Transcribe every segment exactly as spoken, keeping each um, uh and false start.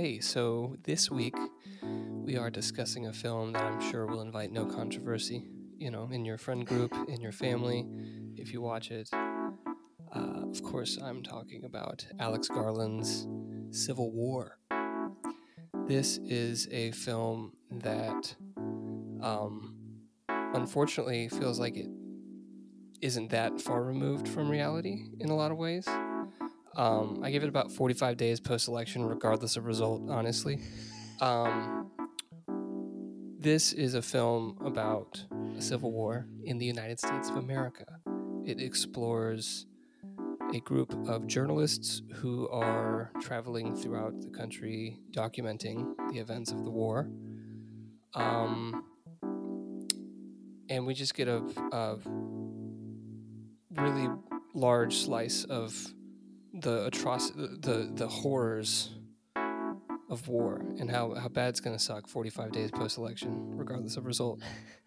Hey, so this week we are discussing a film that I'm sure will invite no controversy, you know, in your friend group, in your family, if you watch it. Uh, of course, I'm talking about Alex Garland's Civil War. This is a film that, um, unfortunately, feels like it isn't that far removed from reality in a lot of ways. Um, I give it about forty-five days post-election, regardless of result, honestly. Um, this is a film about a civil war in the United States of America. It explores a group of journalists who are traveling throughout the country documenting the events of the war. Um, and we just get a, a really large slice of the atroc- the the horrors of war and how, how bad it's going to suck forty-five days post-election, regardless of result.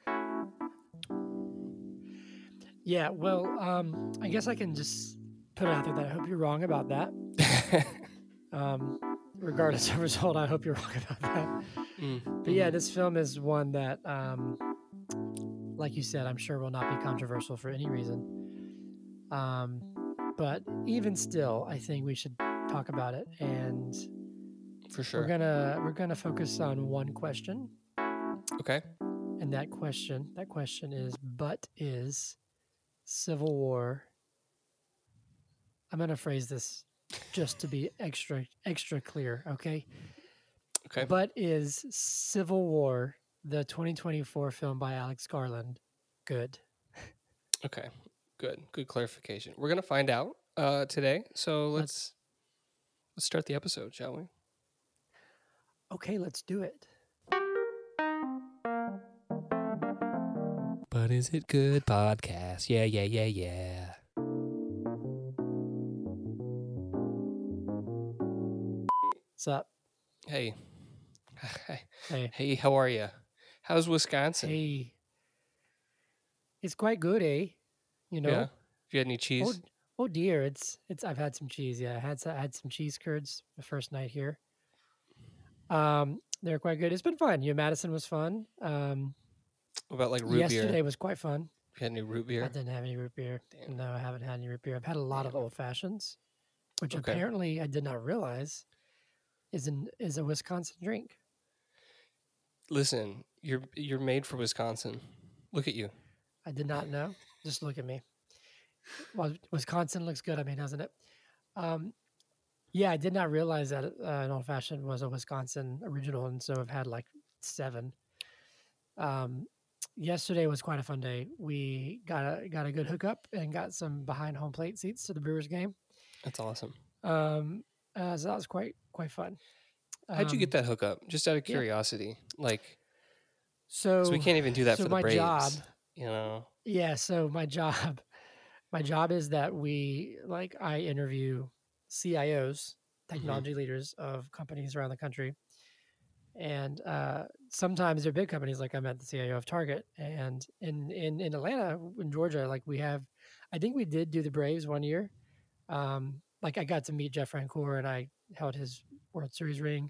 Yeah, well, um, I guess I can just put it out there that I hope you're wrong about that. Um, regardless of result, I hope you're wrong about that. mm, But yeah, mhm. this film is one that, um, like you said, I'm sure will not be controversial for any reason. Um, but even still, I think we should talk about it, and For we're sure. gonna we're gonna focus on one question, Okay. and that question that question is, but is Civil War? I'm gonna phrase this just to be extra extra clear, okay? Okay. But is Civil War, the twenty twenty-four film by Alex Garland, good? Okay. Good. Good clarification. We're gonna find out uh, today. So Let's let's let's start the episode, shall we? okay, let's do it. But is it good podcast? Yeah, yeah, yeah, yeah. What's up? Hey. Hey, Hey, how are you? How's Wisconsin? hey, it's quite good, eh? You Yeah. know? Have you had any Oh, cheese? oh dear, it's it's. I've had some cheese. Yeah, I had some, I had some cheese curds the first night here. Um, they're quite good. It's been fun. You know, Madison was fun. Um, What about like root beer? yesterday was quite fun. Have you had any root I beer? didn't have any root beer. Damn. No, I haven't had any root beer. I've had a lot of Damn. old fashions, which Okay. apparently I did not realize is an is a Wisconsin drink. Listen, you're you're made for Wisconsin. Look at you. I did not know. Just look at me. Well, Wisconsin looks good. I mean, doesn't it? Um, yeah, I did not realize that uh, an old fashioned was a Wisconsin original, and so I've had like seven. Um, yesterday was quite a fun day. We got a got a good hookup and got some behind home plate seats to the Brewers game. That's awesome. Um, uh, so that was quite quite fun. How'd you get Um, that hookup? Just out of yeah. curiosity. Like, because we So can't even do that so for the my job, Braves. You know? yeah. So my job, my job is that we like I interview C I Os, hmm technology leaders of companies around the country, and uh, sometimes they're big companies. Like I'm at the C I O of Target, and in in in Atlanta, in Georgia, like we have, I think we did do the Braves one year. Um, like I got to meet Jeff Francoeur, and I held his World Series ring.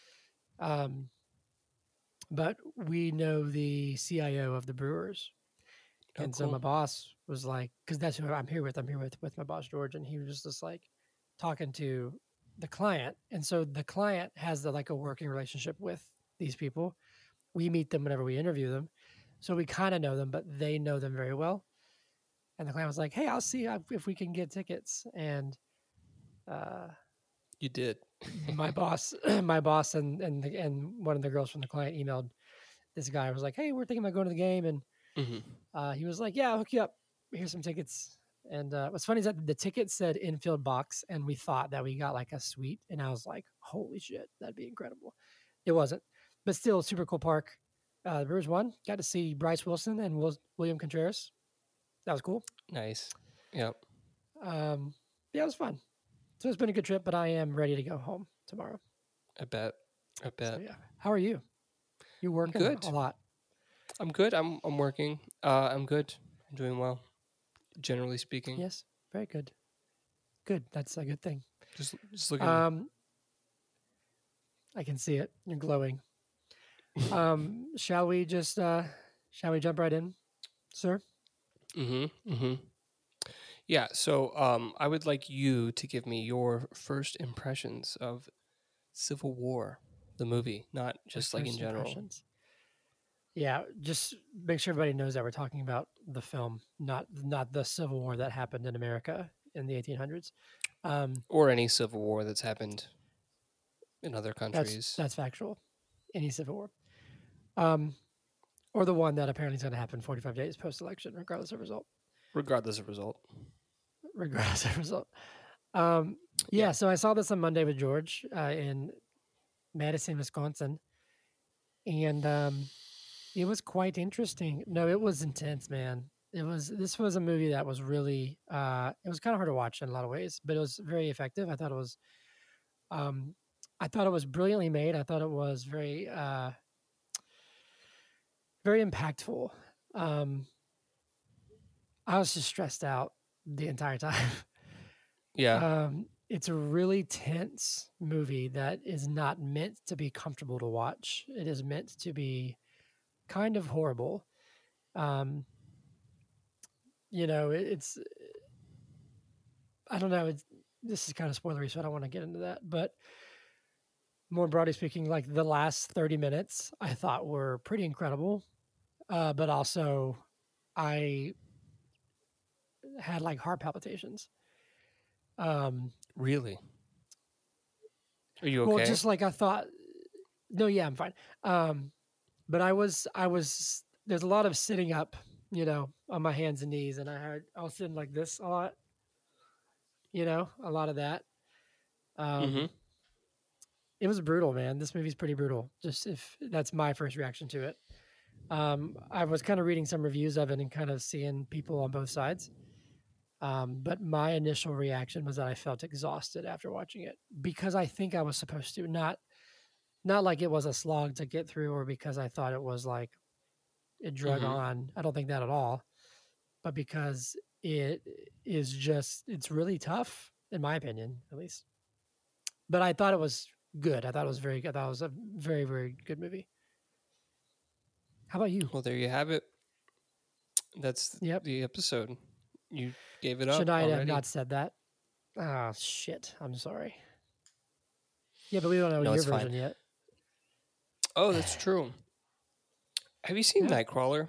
Um, but we know the C I O of the Brewers. Oh, And so cool. my boss was like, because that's who I'm here with. I'm here with with my boss George, and he was just like talking to the client. And so the client has the, like a working relationship with these people. We meet them whenever we interview them, so we kind of know them, but they know them very well. And the client was like, "Hey, I'll see if we can get tickets." And uh, You did. my boss, my boss, and and the, and one of the girls from the client emailed this guy. Was like, "Hey, we're thinking about going to the game," and hmm Uh, he was like, "Yeah, I'll hook you up. Here's some tickets." And uh, what's funny is that the ticket said infield box, and we thought that we got like a suite. And I was like, "Holy shit, that'd be incredible!" It wasn't, but still, super cool park. Uh, the Brewers won. Got to see Bryce Wilson and Will, William Contreras. That was cool. Nice. Yep. Um, yeah, it was fun. So it's been a good trip, but I am ready to go home tomorrow. I bet. I So bet. yeah, how are you? You're I'm working good. a lot. I'm good. I'm I'm working. Uh, I'm good. I'm doing well. Generally speaking. Yes, very good. Good. That's a good thing. Just just looking. Um, I can see it. You're glowing. Um, shall we just uh, shall we jump right in, sir? Mm-hmm. Mm-hmm. Yeah. So, um, I would like you to give me your first impressions of Civil War, the movie, not My just like in first general. impressions. Yeah, just make sure everybody knows that we're talking about the film, not not the Civil War that happened in America in the eighteen hundreds. Um, Or any civil war that's happened in other that's countries, that's factual. Any Civil War, um, or the one that apparently is going to happen forty-five days post-election, regardless of result. regardless of result. Regardless of result. Um, Yeah. yeah, so I saw this on Monday with George uh, in Madison, Wisconsin, and um, it was quite interesting. No, it was intense, man. It was this was a movie that was really uh it was kind of hard to watch in a lot of ways, but it was very effective. I thought it was um I thought it was brilliantly made. I thought it was very uh very impactful. Um I was just stressed out the entire time. Yeah. um it's a really tense movie that is not meant to be comfortable to watch. It is meant to be kind of horrible. Um you know, it, it's I don't know. It's, this is kind of spoilery, so I don't want to get into that. But more broadly speaking, like the last thirty minutes, I thought were pretty incredible. Uh, but also, I had like heart palpitations. Um, Really? Are you well, okay? just like I thought. No, yeah, I'm fine. Um, but I was, I was. There's a lot of sitting up, you know, on my hands and knees, and I had I was sitting like this a lot. You know, a lot of that. Um, Mm-hmm. it was brutal, man. This movie's pretty brutal. Just if that's my first reaction to it. Um, I was kind of reading some reviews of it and kind of seeing people on both sides. Um, but my initial reaction was that I felt exhausted after watching it because I think I was supposed to, not not like it was a slog to get through or because I thought it was like it drug Mm-hmm. on. I don't think that at all, but because it is just it's really tough in my opinion, at least. But I thought it was good. I thought it was very good. I thought it was a very very good movie. How about you? Well, there you have it. That's Yep. the episode. You gave it Should up I have already. not said that? Ah, shit. I'm sorry. Yeah, but we don't know No, your it's fine. version yet. Oh, that's true. Have you seen Yeah. Nightcrawler,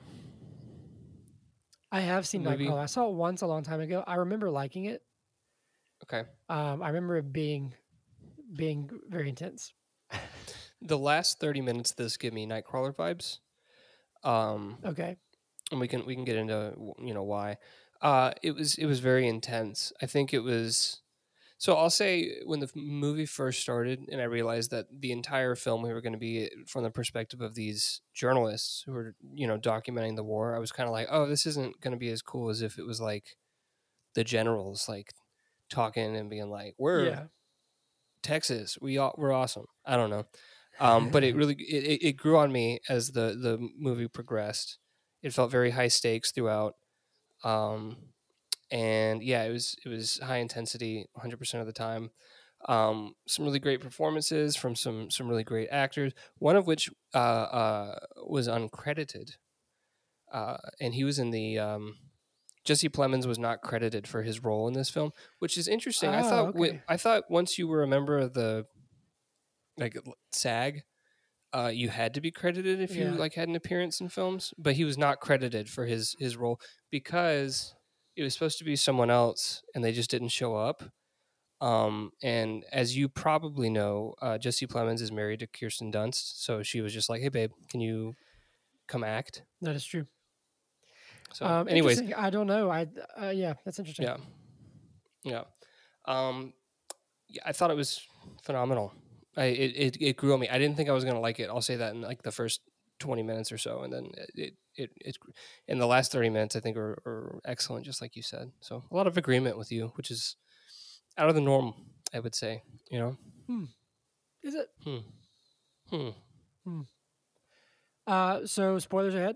I have the seen movie? Nightcrawler. I saw it once a long time ago. I remember liking it. Okay. Um, I remember it being being very intense. The last thirty minutes of this give me Nightcrawler vibes. Um, Okay. and we can we can get into you know why. Uh, it was it was very intense. I think it was. So I'll say when the f- movie first started, and I realized that the entire film we were going to be from the perspective of these journalists who were you know documenting the war. I was kind of like, oh, this isn't going to be as cool as if it was like the generals like talking and being like, we're Yeah. Texas, we all, we're awesome. I don't know. Um, but it really it, it it grew on me as the the movie progressed. It felt very high stakes throughout. Um, and yeah, it was it was high intensity one hundred percent of the time. Um, some really great performances from some some really great actors. One of which uh, uh, was uncredited, uh, and he was in the um, Jesse Plemons was not credited for his role in this film, which is interesting. I Oh, thought wi- okay. I thought once you were a member of the like SAG, uh, you had to be credited if you Yeah. like had an appearance in films, but he was not credited for his his role because it was supposed to be someone else, and they just didn't show up. Um, and as you probably know, uh, Jesse Plemons is married to Kirsten Dunst, so she was just like, "Hey, babe, can you come act?" That is true. So, Um, anyways, interesting. I don't know. I uh, yeah, that's interesting. yeah, yeah. Um, yeah, I thought it was phenomenal. I it, it, it grew on me. I didn't think I was gonna like it. I'll say that in like the first twenty minutes or so, and then it it it, in the last thirty minutes I think are, are excellent, just like you said. So a lot of agreement with you, which is out of the norm, I would say. You know. Hmm. Is it? Hmm. Hmm. Hmm. Uh, so spoilers ahead.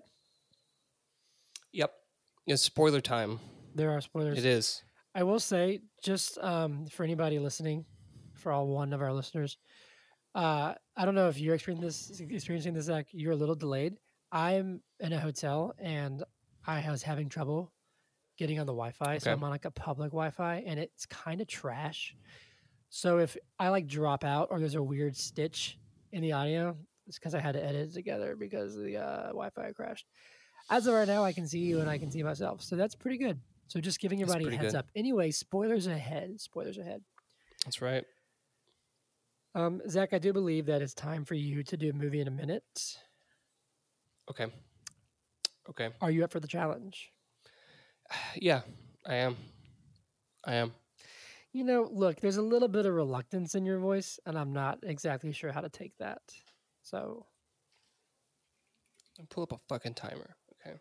Yep. It's spoiler time. There are It spoilers. is. I will say, just um, for anybody listening, for all one of our listeners, Uh, I don't know if you're experiencing this, experiencing this, Zach. You're a little delayed. I'm in a hotel and I was having trouble getting on the Wi-Fi, so Okay. I'm on like a public Wi-Fi, and it's kind of trash. So if I like drop out or there's a weird stitch in the audio, it's because I had to edit it together because the uh, Wi-Fi crashed. As of right now, I can see you and I can see myself, so that's pretty good. So just giving That's everybody a pretty heads good. up. Anyway, spoilers ahead. Spoilers ahead. That's right. Um, Zach, I do believe that it's time for you to do a movie in a minute. Okay. Okay. Are you up for the challenge? Yeah, I am. I am. You know, look, there's a little bit of reluctance in your voice, and I'm not exactly sure how to take that. So, Pull up a fucking timer. Okay.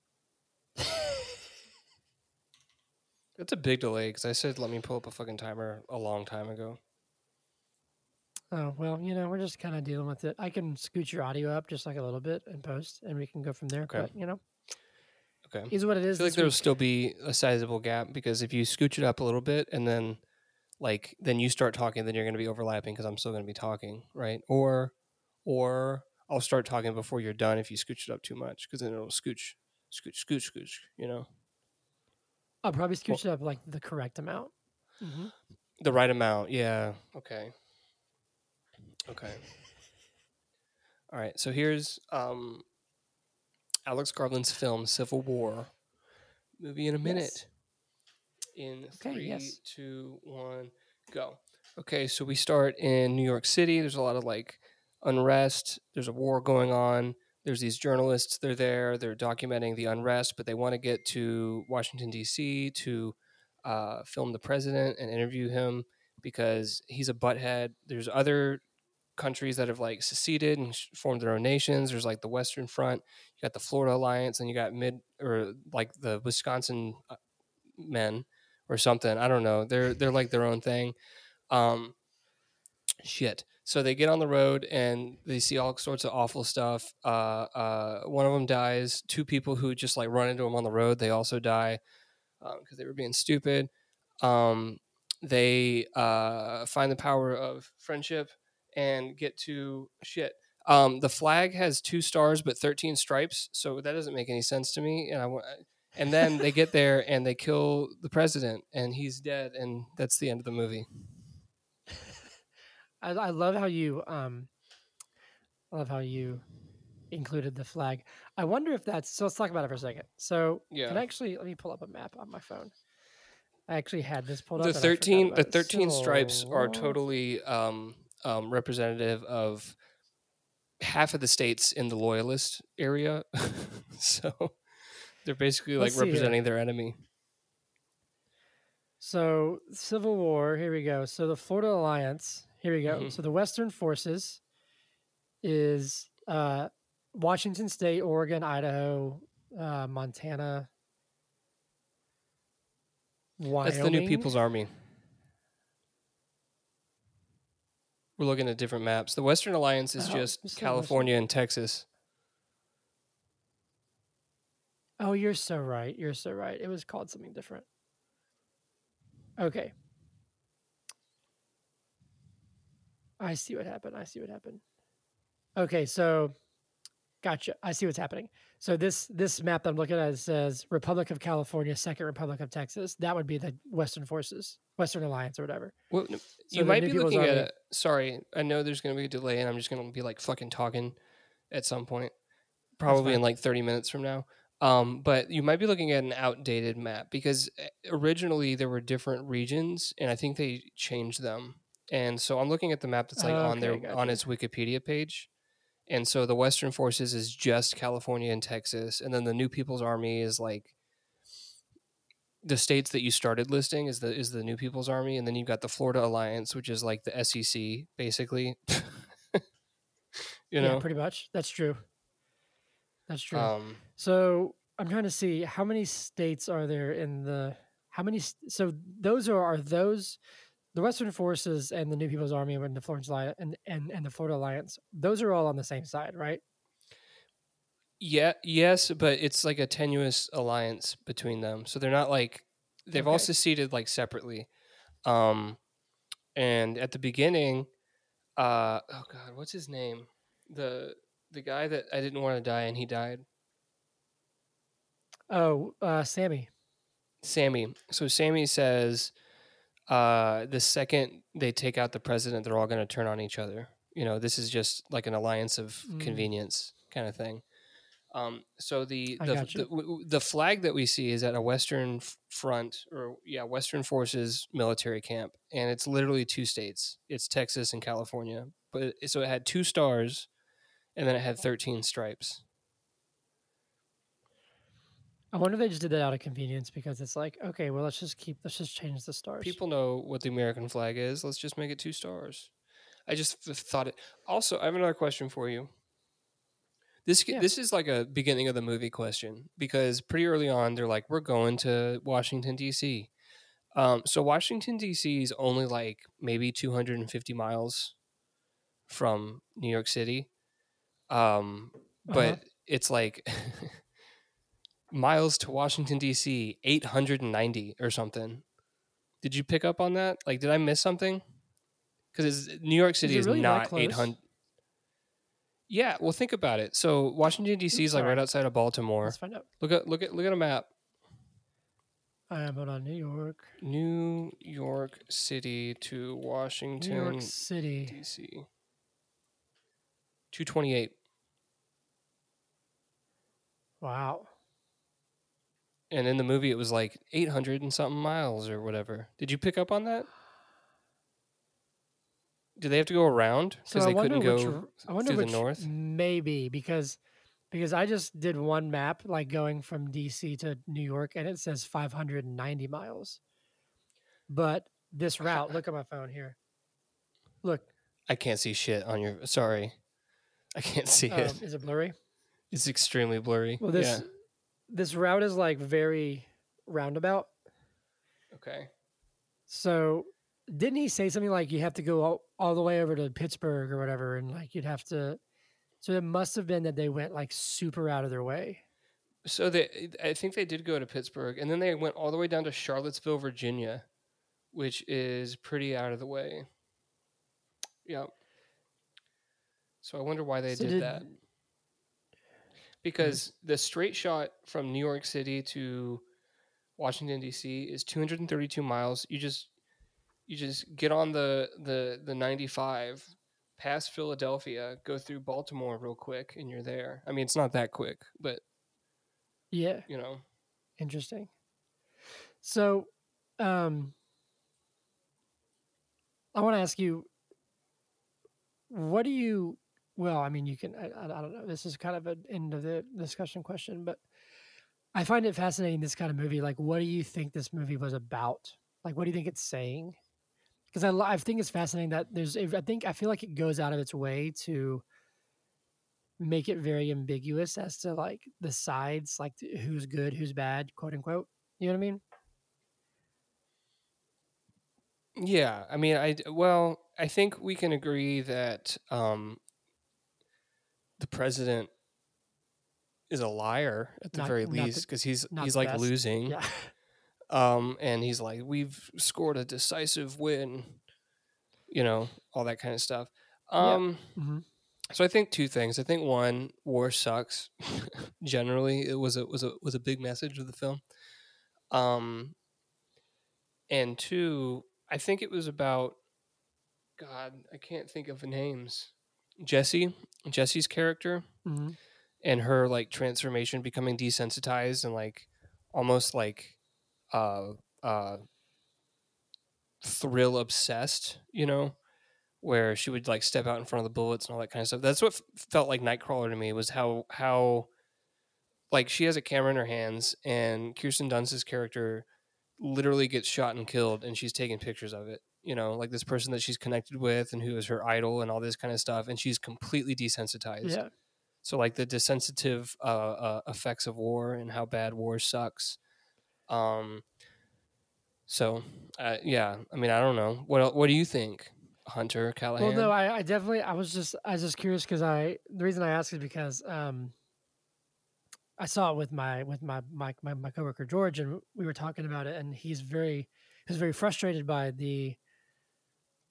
That's a big delay because I said let me pull up a fucking timer a long time ago. oh, well, you know, we're just kind of dealing with it. I can scoot your audio up just like a little bit in post, and we can go from there. Okay. But, you know, Okay. is what it I is feel like this there will week. still be a sizable gap because if you scooch it up a little bit and then like then you start talking, then you're going to be overlapping because I'm still going to be talking, right? Or or I'll start talking before you're done if you scooch it up too much because then it'll scooch, scooch, scooch, scooch. You know, I'll probably Well- scooch it up like the correct amount. Mm-hmm. the right amount. Yeah. Okay. Okay. All right. So here's um, Alex Garland's film Civil War. Movie in a minute. In Okay, three, yes. two, one, go. Okay, so we start in New York City. There's a lot of like unrest. There's a war going on. There's these journalists. They're there. They're documenting the unrest, but they want to get to Washington D C to uh, film the president and interview him because he's a butthead. There's other countries that have like seceded and sh- formed their own nations. There's like the Western Front. You got the Florida Alliance, and you got mid or like the Wisconsin uh, men or something. I don't know. They're they're like their own thing. Um, shit. So they get on the road and they see all sorts of awful stuff. Uh, uh, one of them dies. Two people who just like run into them on the road, they also die because um, they were being stupid. Um, they uh, find the power of friendship and get to shit. Um, the flag has two stars but thirteen stripes, so that doesn't make any sense to me. And I want. And then they get there and they kill the president, and he's dead, and that's the end of the movie. I, I love how you um, I love how you included the flag. I wonder if that's so. Let's talk about it for a second. So, Yeah. can I actually let me pull up a map on my phone? I actually had this pulled The up. And I forgot thirteen, about the it. thirteen stripes Civil are War. totally um, um, representative of half of the states in the loyalist area. So they're basically like Let's see here. representing their enemy. So Civil War. Here we go. So the Florida Alliance. Here we go. Mhm. So the Western Forces is uh, Washington State, Oregon, Idaho, uh, Montana, Wyoming. That's the New People's Army. We're looking at different maps. The Western Alliance is Oh, just this is California and Texas. Oh, you're so right. You're so right. It was called something different. Okay. I see what happened. I see what happened. Okay, so gotcha. I see what's happening. So this this map that I'm looking at says Republic of California, Second Republic of Texas. That would be the Western Forces, Western Alliance, or whatever. Well, no, So you the might New be People's looking at Army- a. Sorry, I know there's going to be a delay, and I'm just going to be like fucking talking at some point, probably in fine. like thirty minutes from now. Um, but you might be looking at an outdated map because uh, originally there were different regions, and I think they changed them. And so I'm looking at the map that's like on their Okay, on gotcha. its Wikipedia page. And so the Western Forces is just California and Texas, and then the New People's Army is like the states that you started listing is the is the New People's Army, and then you've got the Florida Alliance, which is like the S E C basically. you know, Yeah, pretty much. That's true. That's true. um, So I'm trying to see how many states are there in the how many. So those are are those the Western Forces and the New People's Army and the Florence Alliance and, and and the Florida Alliance. Those are all on the same side, right? yeah, yes, but it's like a tenuous alliance between them, so they're not like they've all Okay. seceded like separately. Um, and at the beginning, Uh oh God, what's his name? The the guy that I didn't want to die and he died. Oh, uh, Sammy. Sammy. So Sammy says, uh, the second they take out the president, they're all going to turn on each other. You know, this is just like an alliance of Mm, convenience kind of thing. Um, so the I the got the you. w- w- the flag that we see is at a Western f- Front, or yeah, Western Forces military camp, and it's literally two states. It's Texas and California. But it, so it had two stars, and then it had thirteen stripes. I wonder if they just did that out of convenience because it's like, okay, well, let's just keep, let's just change the stars. People know what the American flag is. Let's just make it two stars. I just th- thought it. Also, I have another question for you. This Yeah. this is like a beginning of the movie question, because pretty early on they're like, we're going to Washington D C. Um, so Washington D C is only like maybe two hundred fifty miles from New York City, um, Uh huh. but it's like miles to Washington D C eight hundred ninety or something. Did you pick up on that? Like, did I miss something? Because New York Is City it is really that not close? eight hundred. Yeah, well, think about it. So Washington D C Oops, is like right sorry. outside of Let's Baltimore. find out. Look at look at look at a map. I am on New York. New York City to New York Washington City. D C. two twenty-eight. Wow. And in the movie, it was like eight hundred and something miles or whatever. Did you pick up on that? Did they have to go around So because I they wonder couldn't which go r- I wonder through the which north? maybe because because I just did one map like going from D C to New York and it says five hundred ninety miles. But this route, look at my phone here. Look, I can't see shit on your. Sorry. I can't see it. um, is it blurry? It's extremely blurry. Well, Yeah. this this route is like very roundabout. Okay. So didn't he say something like you have to go all, all the way over to Pittsburgh or whatever, and like you'd have to? So it must have been that they went like super out of their way. So they, I think they did go to Pittsburgh, and then they went all the way down to Charlottesville, Virginia, which is pretty out of the way. Yeah. So I wonder why they So did that. did Because the straight shot from New York City to Washington D C is two hundred thirty-two miles. You just you just get on the the the ninety-five past Philadelphia, go through Baltimore real quick, and you're there. I mean, it's not that quick, but yeah, you know. interesting. So, um, I want to ask you, what do you? Well, I mean, you can. I, I I don't know. This is kind of an end of the discussion question, but I find it fascinating. This kind of movie. Like, what do you think this movie was about? Like, what do you think it's saying? Because I, li- I think it's fascinating that there's. I think I feel like it goes out of its way to make it very ambiguous as to like the sides, like who's good, who's bad, quote unquote. You know what I mean? Yeah, I mean, I well, I think we can agree that um, the president is a liar at the Not very not the least, because he's not he's the like best. losing, Yeah. um, and he's like, we've scored a decisive win, you know, all that kind of stuff. Yeah. Um, hmm so I think two things. I think one, war sucks. Generally, it was a was a was a big message of the film. Um, and two, I think it was about God. I can't think of names. Jesse, Jesse's character, hmm and her like transformation, becoming desensitized and like almost like uh uh thrill obsessed, you know, where she would like step out in front of the bullets and all that kind of stuff. That's what f- felt like Nightcrawler to me, was how how like she has a camera in her hands and Kirsten Dunst's character literally gets shot and killed, and she's taking pictures of it. You know, like this person that she's connected with and who is her idol and all this kind of stuff, and she's completely desensitized. Yeah. So like the desensitive uh, uh, effects of war and how bad war sucks. Um, so uh, yeah, I mean, I don't know. What el- what do you think, Hunter Well, no, Callahan? I, I definitely, I was just, I was just curious because I, the reason I asked is because um, I saw it with my, with my, my, my, my coworker George, and we were talking about it, and he's very, he was very frustrated by the,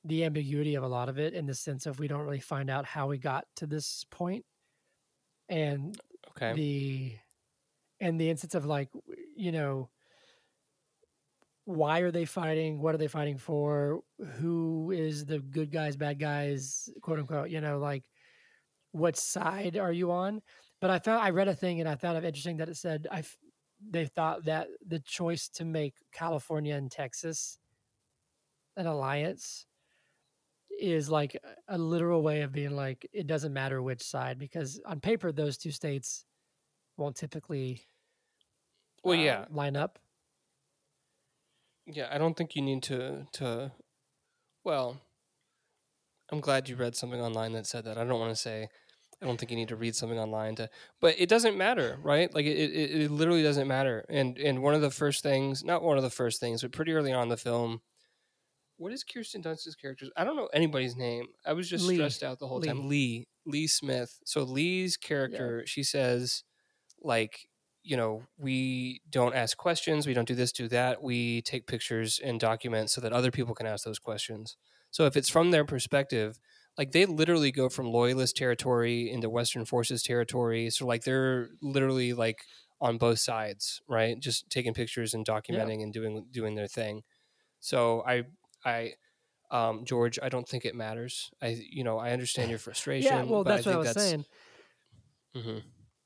the ambiguity of a lot of it, in the sense of we don't really find out how we got to this point, and Okay. the and the instance of like, you know, why are they fighting? What are they fighting for? Who is the good guys, bad guys, quote unquote? You know, like what side are you on? But I found I read a thing and I found it interesting that it said I f- they thought that the choice to make California and Texas an alliance is like a a literal way of being like it doesn't matter which side, because on paper those two states won't typically Well, uh, yeah, line up. yeah. I don't think you need to to. Well, I'm glad you read something online that said that. I don't want to say. I don't think you need to read something online to, but it doesn't matter, right? Like it, it, it literally doesn't matter. And and one of the first things, not one of the first things, but pretty early on in the film, what is Kirsten Dunst's character? I don't know anybody's name. I was just Lee, stressed out the whole time. Lee, Lee, Lee Smith. So Lee's yeah, character, she says, like, you know, we don't ask questions, we don't do this, do that. We take pictures and document so that other people can ask those questions. So if it's from their perspective, like they literally go from loyalist territory into Western forces territory. So like they're literally like on both sides, right? Just taking pictures and yeah, documenting and doing doing their thing. So I I um George, I don't think it matters. I you know, I understand your yeah. frustration, Well, but I that's what I think was that's saying. mhm.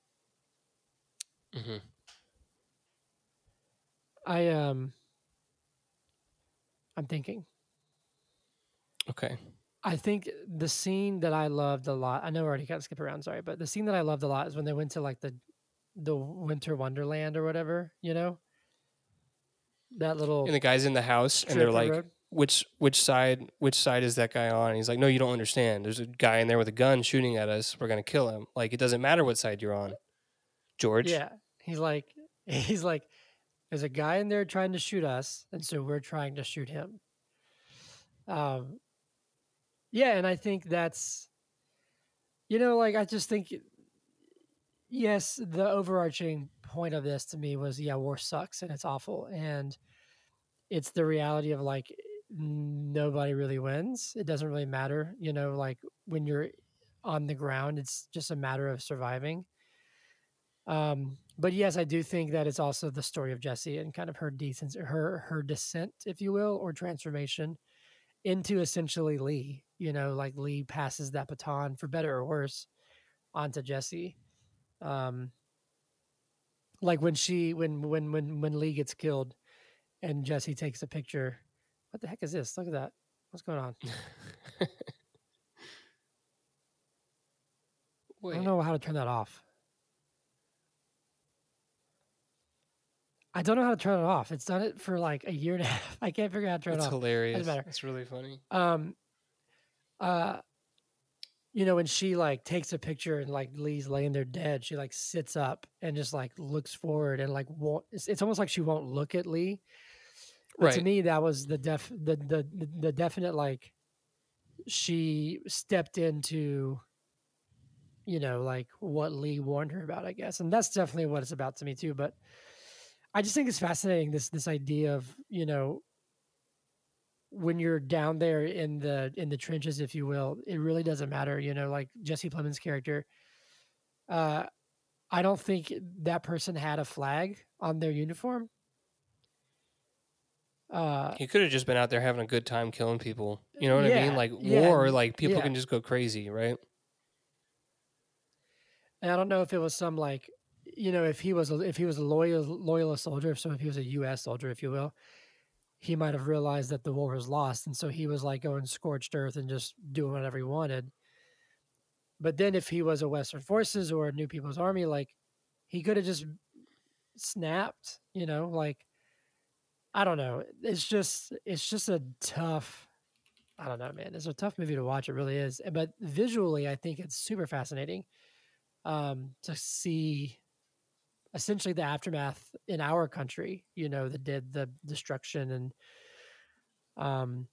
Mhm. I um, I'm thinking. Okay. I think the scene that I loved a lot. I know I already got to skip around. Sorry, but the scene that I loved a lot is when they went to like the the Winter Wonderland or whatever. You know, that And little the guy's in the house and they're strip of like, road. which which side which side is that guy on? And he's like, no, you don't understand. There's a guy in there with a gun shooting at us. We're gonna kill him. Like it doesn't matter what side you're on, George. Yeah, he's like, he's like, there's a guy in there trying to shoot us, and so we're trying to shoot him. Um, yeah, and I think that's, you know, like I just think, yes, the overarching point of this to me was, yeah, war sucks and it's awful, and it's the reality of like nobody really wins. It doesn't really matter, you know, like when you're on the ground, it's just a matter of surviving. Um, but yes, I do think that it's also the story of Jessie and kind of her decent, her her descent, if you will, or transformation into essentially Lee. You know, like Lee passes that baton for better or worse onto Jessie. Um, like when she when when when when Lee gets killed and Jessie takes a picture. What the heck is this? Look at that. What's going on? I don't Wait, know how to turn that off. I don't know how to turn it off. It's done it for like a year and a half. I can't figure out how to turn it that's off. Doesn't hilarious. matter. That's really funny. Um, uh, you know, when she like takes a picture and like Lee's laying there dead, she like sits up and just like looks forward and like won't. It's, it's almost like she won't look at Lee. But to Right. me, that was the def the the the definite like she stepped into, you know, like what Lee warned her about, I guess, and that's definitely what it's about to me too. But I just think it's fascinating this this idea of, you know, when you're down there in the in the trenches, if you will, it really doesn't matter. You know, like Jesse Plemons' character. Uh, I don't think that person had a flag on their uniform. Uh, He could have just been out there having a good time killing people. You know what I mean? yeah, Like yeah, war, and like people yeah, can just go crazy, right? and I don't know if it was some like, you know, if he was a, if he was a loyal loyalist soldier, so if he was a U S soldier, if you will, he might have realized that the war was lost, and so he was like going scorched earth and just doing whatever he wanted. But then if he was a Western Forces or a New People's Army, like he could have just snapped, you know, like I don't know. It's just it's just a tough I don't know, man. It's a tough movie to watch. It really is. But visually, I think it's super fascinating um, to see essentially the aftermath in our country. You know, that did the destruction and um,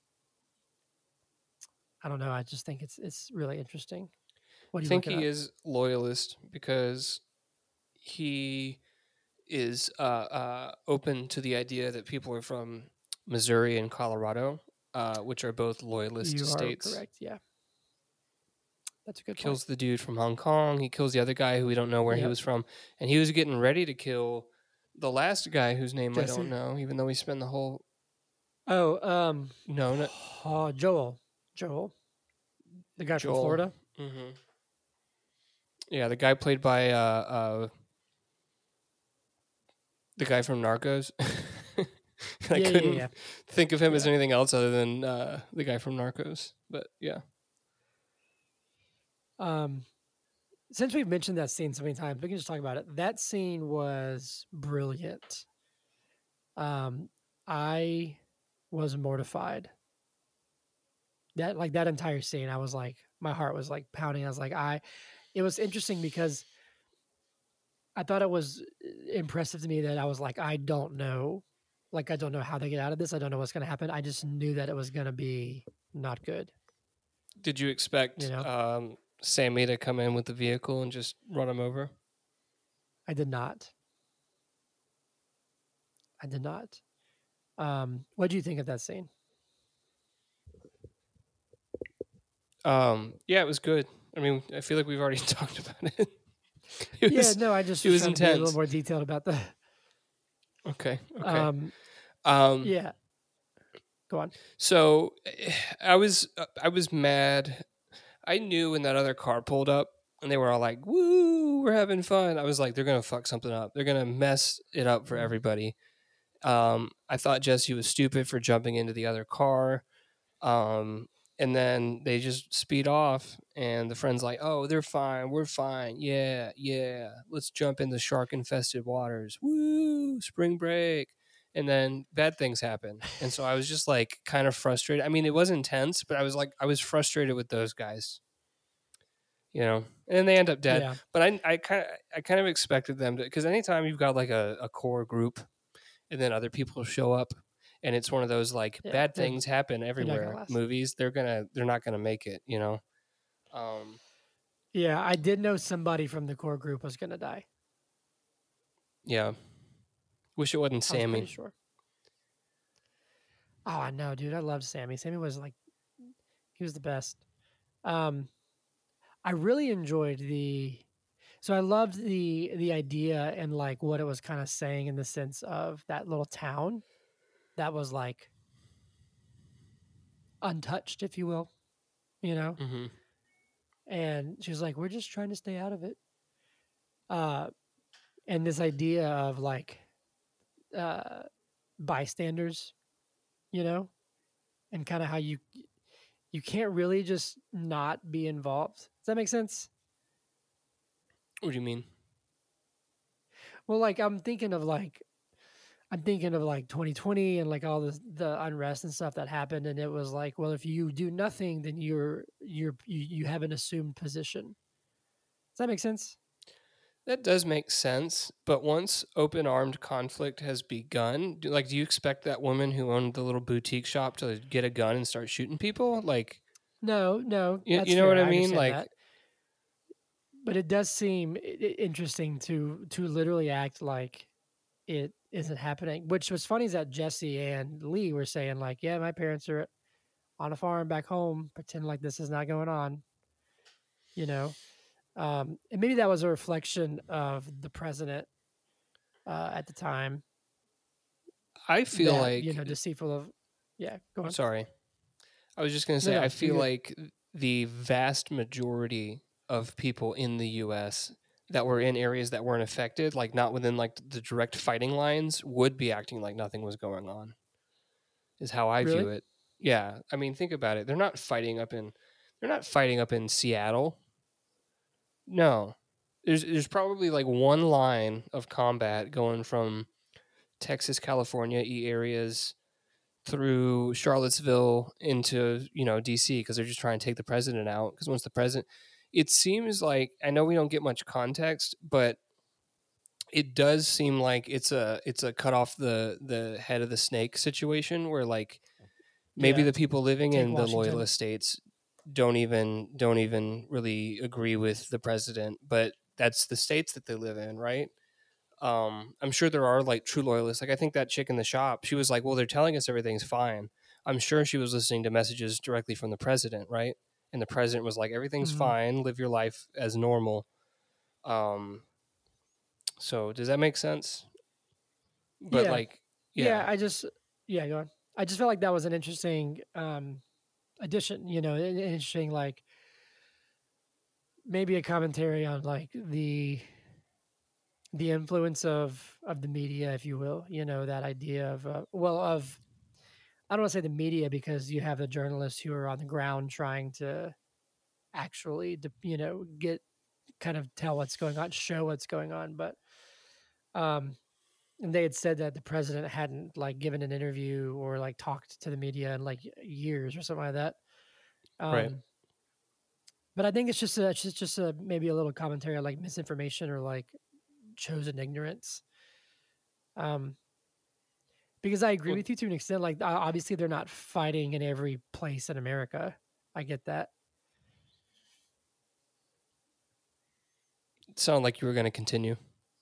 I don't know. I just think it's it's really interesting. What I are you think looking he up? is loyalist because he is uh, uh, open to the idea that people are from Missouri and Colorado. uh, which are both loyalist You are states. correct. Yeah, that's a good Kills point. the dude from Hong Kong. He kills the other guy who we don't know where he Yep. was from, and he was getting ready to kill the last guy whose name I Jesse. don't know, even though we spend the whole Oh, um, no, no oh, Joel, Joel, the guy from Joel. Florida. Mm-hmm. Yeah, the guy played by uh, uh, the guy from Narcos. I Yeah, couldn't yeah, yeah. think of him as Yeah. anything else other than uh, the guy from Narcos. But yeah, Um, since we've mentioned that scene so many times, we can just talk about it. That scene was brilliant. Um, I was mortified. That like that entire scene, I was like, my heart was like pounding. I was like, I. It was interesting because I thought it was impressive to me that I was like, I don't know, like I don't know how they get out of this. I don't know what's going to happen. I just knew that it was going to be not good. did you expect You know, um, Sammy to come in with the vehicle and just run him over? I did not. I did not. Um, what do you think of that scene? Um, yeah, it was good. I mean, I feel like we've already talked about it. it Yeah, was, no, I just it was was trying to be a little intense. more detailed about the. Okay, okay. Um, Um, yeah, go on. so I was I was mad. I knew when that other car pulled up and they were all like, "Woo, we're having fun." I was like, "They're gonna fuck something up. They're gonna mess it up for Mm. everybody." Um, I thought Jesse was stupid for jumping into the other car. Um, and then they just speed off, and the friend's like, "Oh, they're fine. We're fine. Yeah, yeah. Let's jump in the shark infested waters. Woo, spring break." And then bad things happen. And so I was just like kind of frustrated. I mean, it was intense, but I was like, I was frustrated with those guys, you know, and then they end up dead. Yeah, But I, I kind of, I kind of expected them to, because anytime you've got like a, a core group and then other people show up and it's one of those like yeah. bad They're, things happen they're not gonna everywhere last. movies, they're gonna they're not gonna make it, you know. um Yeah, I did know somebody from the core group was gonna die. yeah, wish it wasn't I was pretty Sammy. sure. Oh, I know, dude. I loved Sammy. Sammy was like, he was the best. Um, I really enjoyed the. So I loved the the idea and like what it was kind of saying in the sense of that little town that was like untouched, if you will, you know. Mm-hmm. And she was like, "We're just trying to stay out of it." Uh, and this idea of like uh, bystanders, you know, and kind of how you you can't really just not be involved. Does that make sense? What do you mean? Well, like I'm thinking of like I'm thinking of like twenty twenty and like all the the unrest and stuff that happened, and it was like, well, if you do nothing, then you're you're you, you have an assumed position. Does that make sense? That does make sense, but once open armed conflict has begun, do, like do you expect that woman who owned the little boutique shop to get a gun and start shooting people? Like, No, no, you, that's you know fair. what I I mean? understand Like, that, but it does seem i- i- interesting to to literally act like it isn't happening. Which was funny is that Jesse and Lee were saying like, "Yeah, my parents are on a farm back home, pretend like this is not going on," you know. Um, and maybe that was a reflection of the president uh, at the time I feel that you like know deceitful of. Yeah, go on. sorry. I was just going to No, say, I no, you're feel good. like the vast majority of people in the U S that were in areas that weren't affected, like not within like the direct fighting lines, would be acting like nothing was going on, is how I view Really? it. Yeah. I mean, think about it. They're not fighting up in, they're not fighting up in Seattle. No. There's, there's probably like one line of combat going from Texas, California e areas through Charlottesville into, you know, D C, because they're just trying to take the president out. Because once the president, it seems like, I know we don't get much context, but it does seem like it's a it's a cut off the the head of the snake situation where like maybe Yeah. the people living Take in the Washington. loyalist states don't even don't even really agree with the president, but that's the states that they live in, right? Um, I'm sure there are like true loyalists. Like I think that chick in the shop, she was like, "Well, they're telling us everything's fine." I'm sure she was listening to messages directly from the president, right? And the president was like, everything's Mhm. fine, live your life as normal. Um, so does that make sense? But Yeah, like, yeah. yeah, I just yeah, go on. I just felt like that was an interesting um, addition. You know, an an interesting like maybe a commentary on like the the influence of of the media, if you will. You know, that idea of uh, well of I don't want to say the media because you have the journalists who are on the ground trying to actually, de- you know, get kind of tell what's going on, show what's going on. But um, and they had said that the president hadn't like given an interview or like talked to the media in like years or something like that. right. Um, but I think it's just a, it's just just a maybe a little commentary on like misinformation or like chosen ignorance. Um, because I agree Well, with you to an extent. Like o- obviously they're not fighting in every place in America. I get that. it sounded like you were going to continue.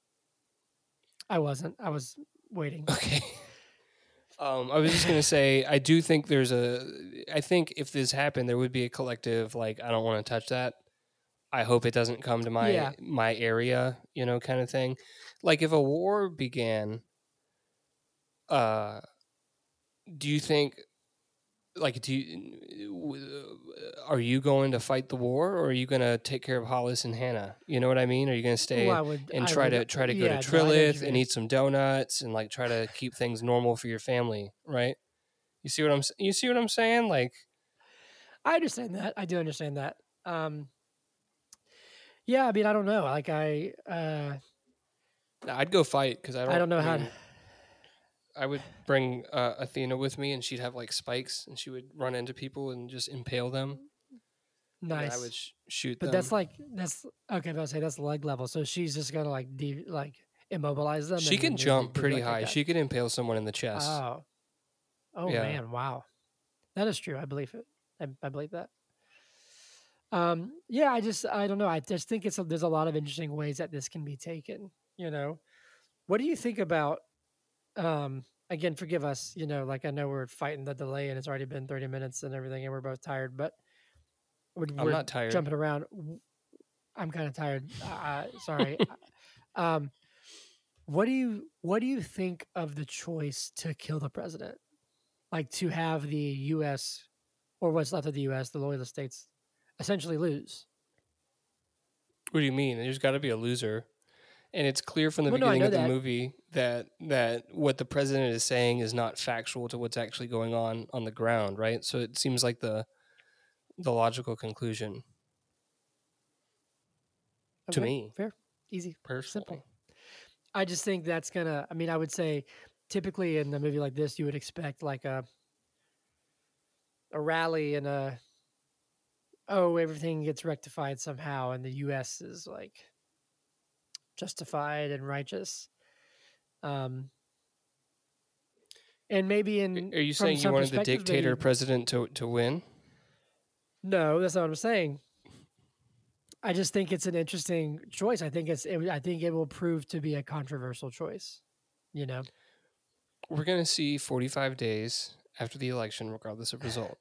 I wasn't. I was waiting. Okay. Um, I was just gonna say, I do think there's a. I think if this happened, there would be a collective like, I don't want to touch that. I hope it doesn't come to my Yeah, my area, you know, kind of thing. Like if a war began, uh, do you think like do you, are you going to fight the war, or are you going to take care of Hollis and Hannah? You know what I mean? Are you going to well, stay I would, and I try would, to try to go to yeah, no, I know what you Trilith and mean. eat some donuts and like try to keep things normal for your family, right? You see what I'm s- you see what I'm saying? Like I understand that. I do understand that. Um, yeah, I mean, I don't know. Like, I, uh, I'd go fight because I I don't. don't know I how to. mean, I would bring uh, Athena with me, and she'd have like spikes, and she would run into people and just impale them, and then I would Nice, sh- shoot but that's them. like that's okay. If I say that's leg level, so she's just gonna like de- like immobilize them, She and can then they, they, jump they do pretty like take high. that. She could impale someone in the chest. Oh, oh Yeah, man, wow, that is true. I believe it. I, I believe that. Um, yeah, I just I don't know. I just think it's a, there's a lot of interesting ways that this can be taken. You know, what do you think about? Um, again, forgive us. You know, like I know we're fighting the delay, and it's already been thirty minutes and everything, and we're both tired, but we're, I'm we're not tired. jumping around. W- I'm kind of tired. Uh, sorry. Um, what do you what do you think of the choice to kill the president? Like to have the U S or what's left of the U S, the loyalist states, essentially lose. What do you mean? There's got to be a loser, and it's clear from the Well, no, I beginning know of the that. movie that that what the president is saying is not factual to what's actually going on on the ground, right? So it seems like the the logical conclusion to Okay, me fair, easy, simple. personally. I just think that's gonna. I mean, I would say typically in a movie like this, you would expect like a a rally and a oh everything gets rectified somehow, and the U S is like justified and righteous. Um, and maybe in Are you from saying you some wanted the perspectives, dictator maybe president to to win? no, that's not what I'm saying. I just think it's an interesting choice. I think it's. It, I think it will prove to be a controversial choice. You know. We're going to see forty-five days after the election, regardless of result.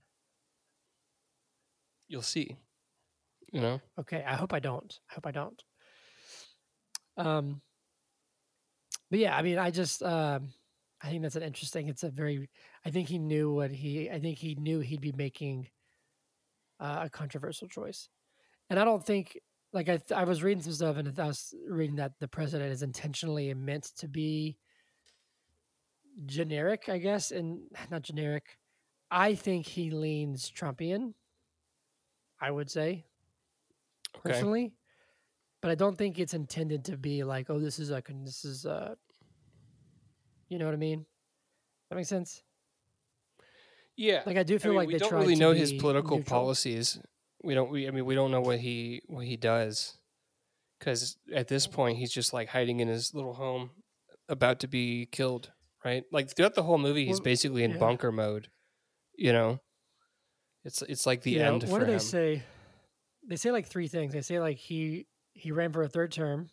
You'll see, you know? Okay. I hope I don't. I hope I don't. Um. But yeah, I mean, I just. Um, I think that's an interesting. It's a very. I think he knew what he. I think he knew he'd be making uh, a controversial choice, and I don't think. Like I, I was reading some stuff, and I was reading that the president is intentionally meant to be generic, I guess, and not generic. I think he leans Trumpian, I would say, Okay. personally, but I don't think it's intended to be like, oh, this is a, this is a, you know what I mean? That makes sense. Yeah. Like I do I feel mean, like we they don't tried really to know his be political neutral. policies. We don't we I mean, we don't know what he what he does cuz at this point he's just like hiding in his little home about to be killed, right? Like throughout the whole movie he's Well, basically in yeah, bunker mode, you know. It's it's like the yeah. end What do for they him. say? They say like three things. They say like he he ran for a third term.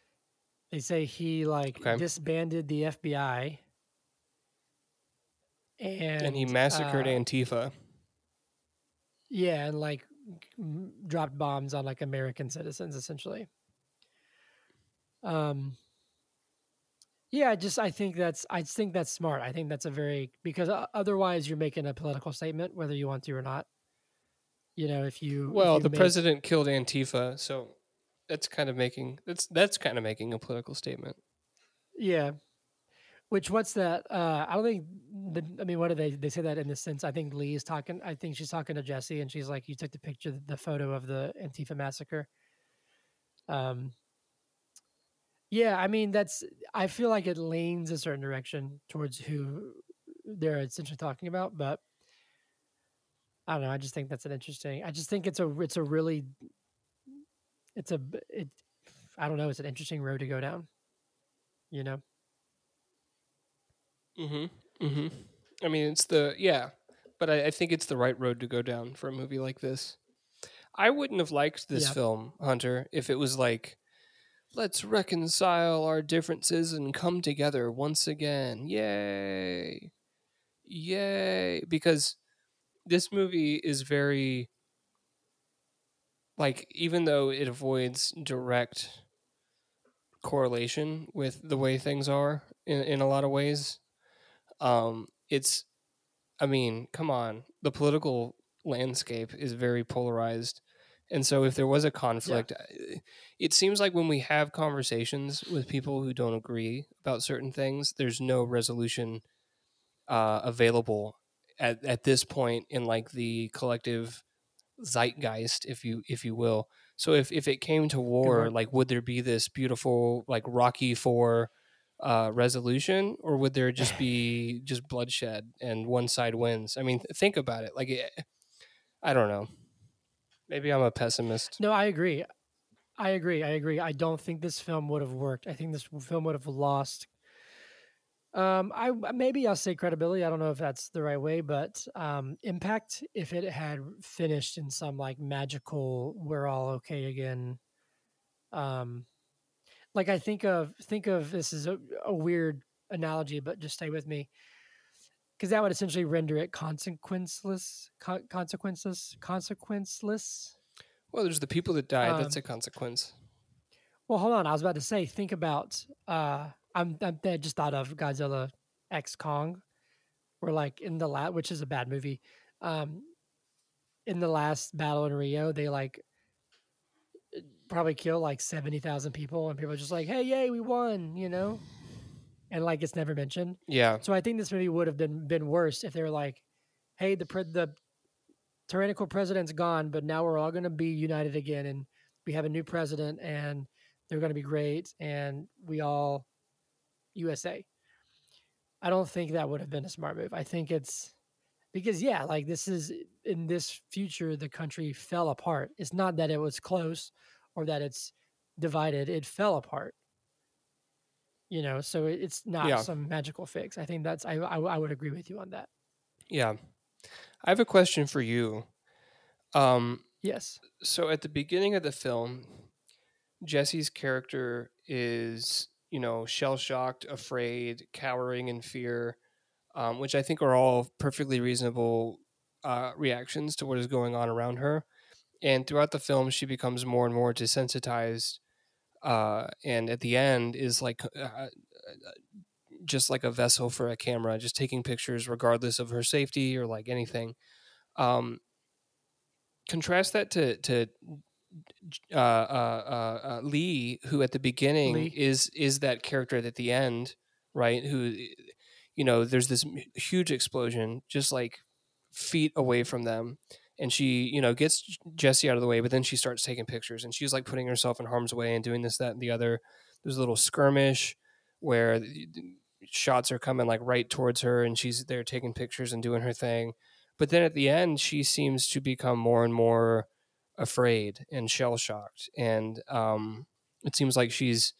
They say he like Okay. disbanded the F B I, And he and massacred uh, Antifa. yeah, and like m- dropped bombs on like American citizens essentially. Um, yeah, just I think that's I just think that's smart. I think that's a very because o- otherwise you're making a political statement whether you want to or not. You know, if you if Well, you the make president killed Antifa, so that's kind of making that's that's kind of making a political statement. yeah, which what's that? Uh, I don't think. The, I mean, what do they they say that in the sense? I think Lee is talking. I think she's talking to Jesse, and she's like, "You took the picture, the photo of the Antifa massacre." Um, yeah, I mean, that's. I feel like it leans a certain direction towards who they're essentially talking about, but I don't know. I just think that's an interesting. I just think it's a it's a really it's a it. I don't know. It's an interesting road to go down. You know. Mm-hmm. Mm-hmm. I mean, it's the yeah, but I, I think it's the right road to go down for a movie like this. I wouldn't have liked this Yeah. film, Hunter, if it was like, let's reconcile our differences and come together once again. Yay. Yay. Because this movie is very, like, even though it avoids direct correlation with the way things are in, in a lot of ways, um, it's, I mean, come on. The political landscape is very polarized. And so if there was a Yeah. conflict, I- it seems like when we have conversations with people who don't agree about certain things, there's no resolution uh, available at, at this point in like the collective zeitgeist, if you if you will. So if, if it came to Good war, word. like would there be this beautiful like Rocky Four uh, resolution, or would there just be just bloodshed and one side wins? I mean, th- think about it. Like, eh, I don't know. Maybe I'm a pessimist. No, I agree. I agree. I agree. I don't think this film would have worked. I think this film would have lost. Um, I maybe I'll say credibility. I don't know if that's the right way, but um, impact if it had finished in some like magical "we're all okay again." Um, like I think of think of this is a, a weird analogy, but just stay with me because that would essentially render it consequenceless, con- consequenceless, consequenceless. Well, there's the people that died. That's Um, a consequence. Well, hold on. I was about to say, think about. Uh, I'm, I'm I just thought of Godzilla X Kong, where like in the last, which is a bad movie. Um, in the last battle in Rio, they like probably kill like seventy thousand people, and people are just like, "Hey, yay, we won!" You know, and like it's never mentioned. Yeah. So I think this movie would have been been worse if they were like, "Hey, the pre- the tyrannical president's gone, but now we're all going to be united again, and we have a new president, and they're going to be great, and we all U S A." I don't think that would have been a smart move. I think it's because yeah, like this is in this future the country fell apart. It's not that it was close or that it's divided. It fell apart. You know, so it, it's not Yeah. some magical fix. I think that's I, I I would agree with you on that. Yeah. I have a question for you. Um, Yes. so at the beginning of the film, Jesse's character is, you know, shell shocked, afraid, cowering in fear, um, which I think are all perfectly reasonable uh, reactions to what is going on around her. And throughout the film, she becomes more and more desensitized, uh, and at the end is like uh, just like a vessel for a camera, just taking pictures regardless of her safety or like anything. Um, Contrast that to to uh, uh, uh, uh, Lee, who at the beginning Lee. is is that character at the end, right? Who, you know, there's this huge explosion just like feet away from them, and she, you know, gets Jesse out of the way, but then she starts taking pictures, and she's like putting herself in harm's way and doing this, that, and the other. There's a little skirmish where shots are coming like right towards her, and she's there taking pictures and doing her thing. But then at the end, she seems to become more and more afraid and shell shocked, and um, it seems like she's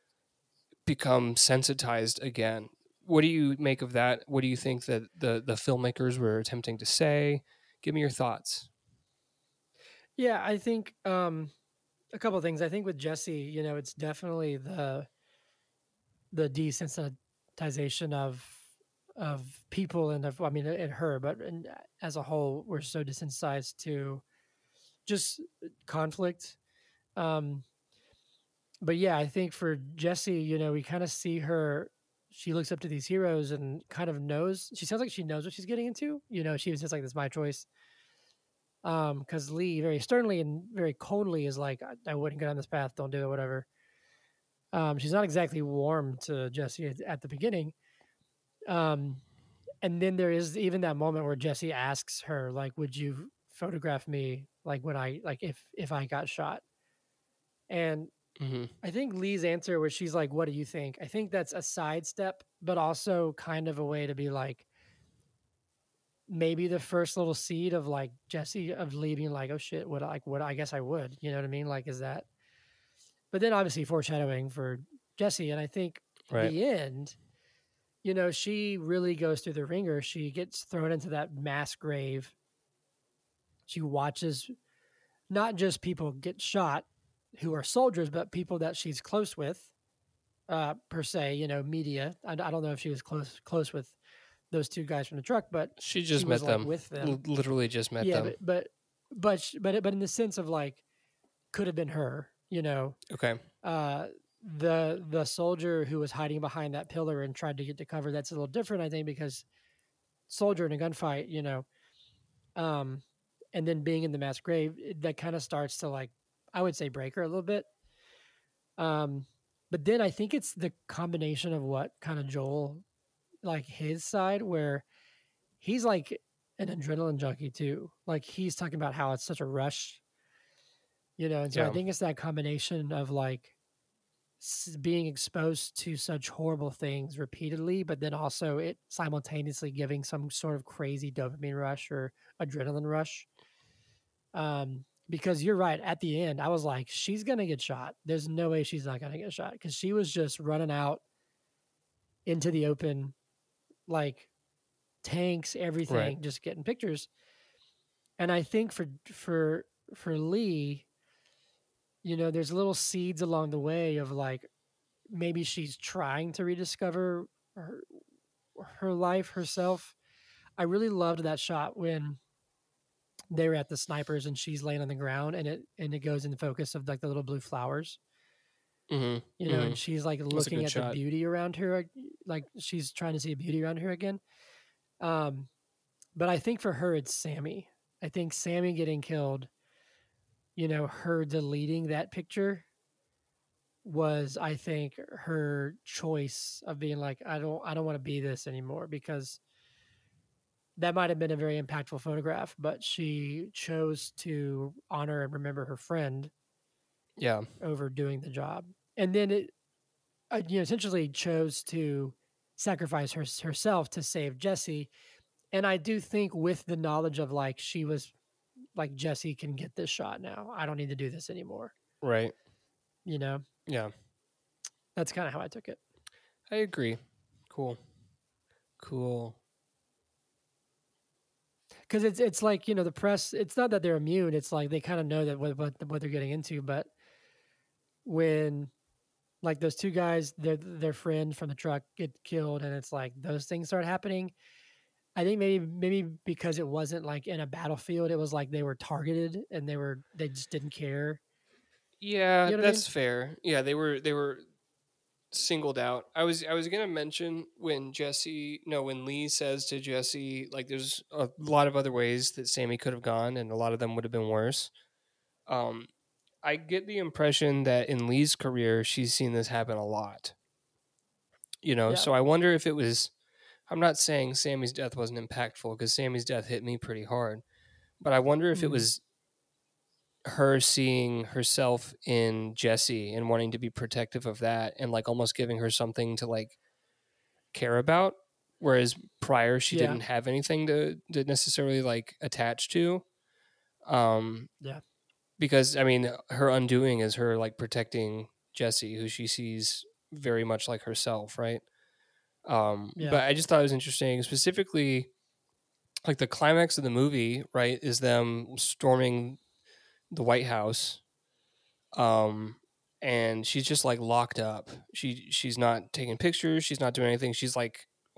become sensitized again. What do you make of that? What do you think that the the filmmakers were attempting to say? Give me your thoughts. Yeah, I think um a couple of things. I think with Jesse, you know, it's definitely the the desensitization of of people and of I mean and her, but and as a whole, we're so desensitized to just conflict. Um, but yeah, I think for Jessie, you know, we kind of see her. She looks up to these heroes and kind of knows. She sounds like she knows what she's getting into. You know, she was just like, "This is my choice." Um, because Lee very sternly and very coldly is like, I, "I wouldn't go down this path. Don't do it. Whatever." Um, she's not exactly warm to Jessie at, at the beginning. Um, and then there is even that moment where Jessie asks her, like, "Would you photograph me, like when I like if if I got shot?" And Mm-hmm. I think Lee's answer where she's like, "What do you think?" I think that's a sidestep, but also kind of a way to be like maybe the first little seed of like Jessie of Lee being like, "Oh shit, what like what I guess I would," you know what I mean? Like, is that? But then obviously foreshadowing for Jessie, and I think Right. the end, you know, she really goes through the ringer. She gets thrown into that mass grave. She watches not just people get shot who are soldiers, but people that she's close with, uh, per se, you know, media. I, I don't know if she was close close with those two guys from the truck, but She she just was met like them. with them. L- literally just met Yeah, them. but but but sh- but but in the sense of like could have been her, you know. Okay. Uh, the the soldier who was hiding behind that pillar and tried to get to cover, that's a little different, I think, because soldier in a gunfight, you know, um, and then being in the mass grave, it- that kind of starts to like, I would say, break her a little bit. Um, but then I think it's the combination of what kind of Joel, like his side, where he's like an adrenaline junkie too. Like he's talking about how it's such a rush, you know. And so I Yeah. think it's that combination of like being exposed to such horrible things repeatedly, but then also it simultaneously giving some sort of crazy dopamine rush or adrenaline rush. Um, because you're right. At the end, I was like, she's gonna get shot. There's no way she's not gonna get shot because she was just running out into the open, like tanks, Right. everything, just getting pictures. And I think for for for Lee, you know, there's little seeds along the way of like maybe she's trying to rediscover her her life herself. I really loved that shot when they were at the snipers and she's laying on the ground and it and it goes in focus of like the little blue flowers, Mm-hmm. you know, Mm-hmm. and she's like That's a looking good at the shot. beauty around her, like she's trying to see beauty around her again. Um, but I think for her, it's Sammy. I think Sammy getting killed, you know, her deleting that picture was, I think, her choice of being like, I don't, I don't want to be this anymore because that might have been a very impactful photograph, but she chose to honor and remember her friend Yeah. over doing the job. And then it, uh, you know, essentially chose to sacrifice her, herself to save Jesse. And I do think with the knowledge of like, she was like, Jesse can get this shot now. I don't need to do this anymore. Right. You know, Yeah. that's kind of how I took it. I agree. Cool. Cool. Because it's it's like, you know, the press. It's not that they're immune. It's like they kind of know that what, what what they're getting into. But when like those two guys, their their friend from the truck get killed, and it's like those things start happening. I think maybe maybe because it wasn't like in a battlefield, it was like they were targeted and they were they just didn't care. Yeah, You know what I mean? that's fair. Yeah, they were they were singled out. I was I was gonna mention when Jesse no when Lee says to Jesse like there's a lot of other ways that Sammy could have gone and a lot of them would have been worse. Um, I get the impression that in Lee's career she's seen this happen a lot. You know, Yeah. so I wonder if it was. I'm not saying Sammy's death wasn't impactful because Sammy's death hit me pretty hard, but I wonder if it Mm. was her seeing herself in Jesse and wanting to be protective of that and like almost giving her something to like care about, whereas prior she Yeah. didn't have anything to, to necessarily like attach to. Um, Yeah. because I mean, her undoing is her like protecting Jesse, who she sees very much like herself, right? Um, Yeah. but I just thought it was interesting, specifically like the climax of the movie, right, is them storming the White House. Um, and she's just like locked up. She she's not taking pictures. She's not doing anything. She's like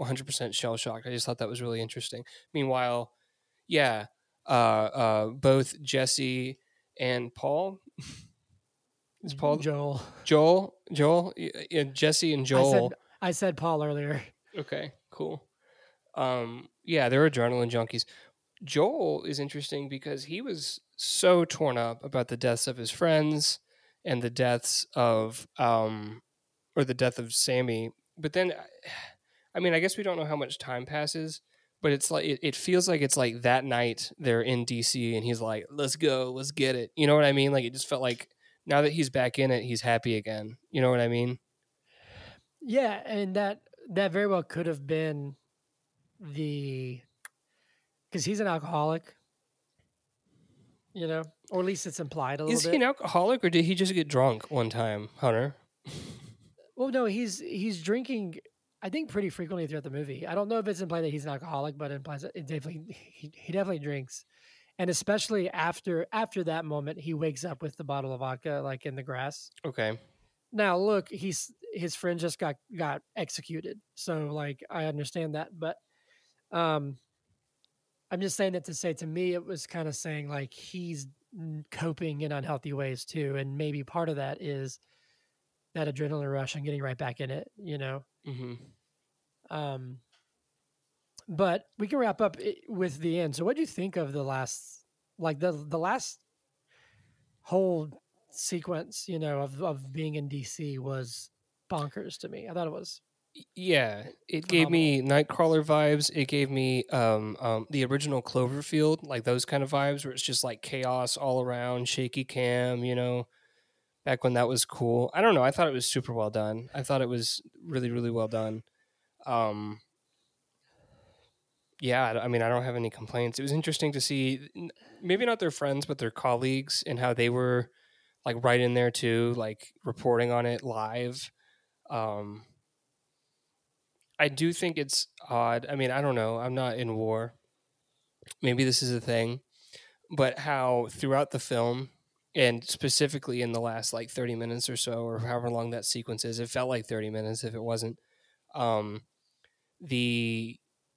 one hundred percent shell shocked. I just thought that was really interesting. Meanwhile, yeah, uh, uh, both Jesse and Paul is Paul Joel. Joel Joel yeah, Jesse and Joel. I said I said Paul earlier. Okay, cool. Um, yeah, they're adrenaline junkies. Joel is interesting because he was so torn up about the deaths of his friends and the deaths of um or the death of Sammy. But then I mean, I guess we don't know how much time passes, but it's like it, it feels like it's like that night they're in D C and he's like, "Let's go, let's get it." You know what I mean? Like it just felt like now that he's back in it, he's happy again. You know what I mean? Yeah, and that that very well could have been the because he's an alcoholic, you know, or at least it's implied a little Is bit. he an alcoholic or did he just get drunk one time, Hunter? Well, no, he's he's drinking. I think pretty frequently throughout the movie. I don't know if it's implied that he's an alcoholic, but it implies that it definitely he, he definitely drinks, and especially after after that moment, he wakes up with the bottle of vodka like in the grass. Okay. Now, look, he's his friend just got got executed, so like I understand that, but um, I'm just saying that to say to me, it was kind of saying like he's coping in unhealthy ways too, and maybe part of that is that adrenaline rush and getting right back in it, you know. Mm-hmm. Um, but we can wrap up with the end. So, what do you think of the last, like the the last whole sequence, you know, of of being in D C was bonkers to me. I thought it was Yeah, it gave phenomenal. me Nightcrawler vibes. It gave me um, um, the original Cloverfield, like those kind of vibes where it's just like chaos all around, shaky cam, you know, back when that was cool. I don't know. I thought it was super well done. I thought it was really, really well done. Um, yeah, I I mean, I don't have any complaints. It was interesting to see, n- maybe not their friends, but their colleagues and how they were like right in there too, like reporting on it live. Um, I do think it's odd. I mean, I don't know. I'm not in war. Maybe this is a thing, but how throughout the film and specifically in the last like thirty minutes or so or however long that sequence is, it felt like thirty minutes if it wasn't. Um the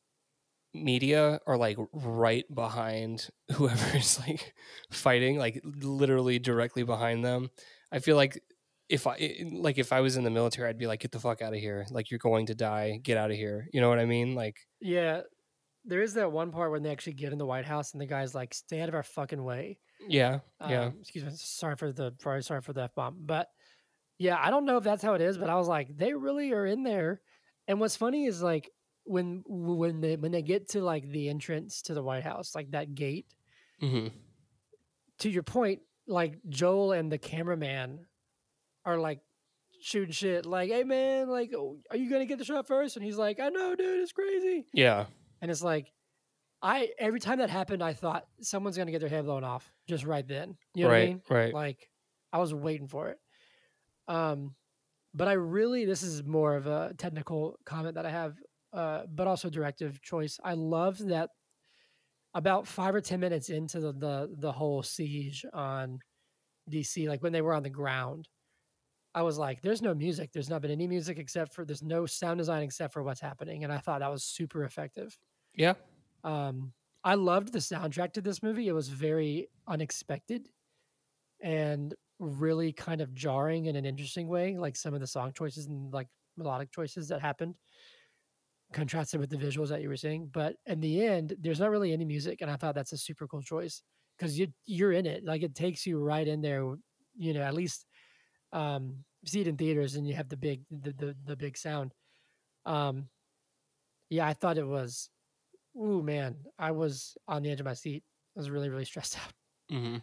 media are like right behind whoever is like fighting, like literally directly behind them. I feel like if I like if I was in the military, I'd be like, get the fuck out of here. Like you're going to die. Get out of here. You know what I mean? Like Yeah, there is that one part when they actually get in the White House and the guy's like, "Stay out of our fucking way." yeah, yeah. Um, excuse me, sorry for the sorry, sorry for the f bomb, but yeah, I don't know if that's how it is, but I was like, they really are in there. And what's funny is like when when they when they get to like the entrance to the White House, like that gate. Mm-hmm. To your point, like Joel and the cameraman are like shooting shit, like, "Hey man, like, oh, are you gonna get the shot first?" And he's like, "I know, dude, it's crazy." Yeah. And it's like, I every time that happened, I thought someone's gonna get their head blown off just right then. You know what I Right. mean? Right. Like, I was waiting for it. Um, but I really, this is more of a technical comment that I have, uh, but also directive choice. I love that about five or ten minutes into the the, the whole siege on D C, like when they were on the ground, I was like, "There's no music. There's not been any music except for there's no sound design except for what's happening," and I thought that was super effective. Yeah. Um, I loved the soundtrack to this movie. It was very unexpected and really kind of jarring in an interesting way, like some of the song choices and like melodic choices that happened contrasted with the visuals that you were seeing. But in the end, there's not really any music, and I thought that's a super cool choice because you you're in it. Like it takes you right in there. You know, at least um, see it in theaters, and you have the big the the, the big sound. Um, yeah, I thought it was. Ooh man, I was on the edge of my seat. I was really really stressed out. Mm-hmm.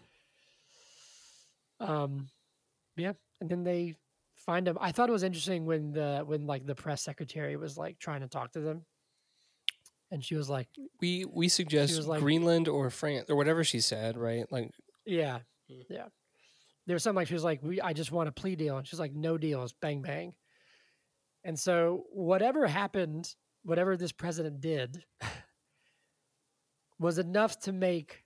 Um, yeah, and then they find him. I thought it was interesting when the when like the press secretary was like trying to talk to them, and she was like, We we she suggest was like, Greenland or France or whatever she said, right? Like, yeah, yeah. There was something like she was like, we, I just want a plea deal, and she's like, no deals, bang bang. And so whatever happened, whatever this president did, was enough to make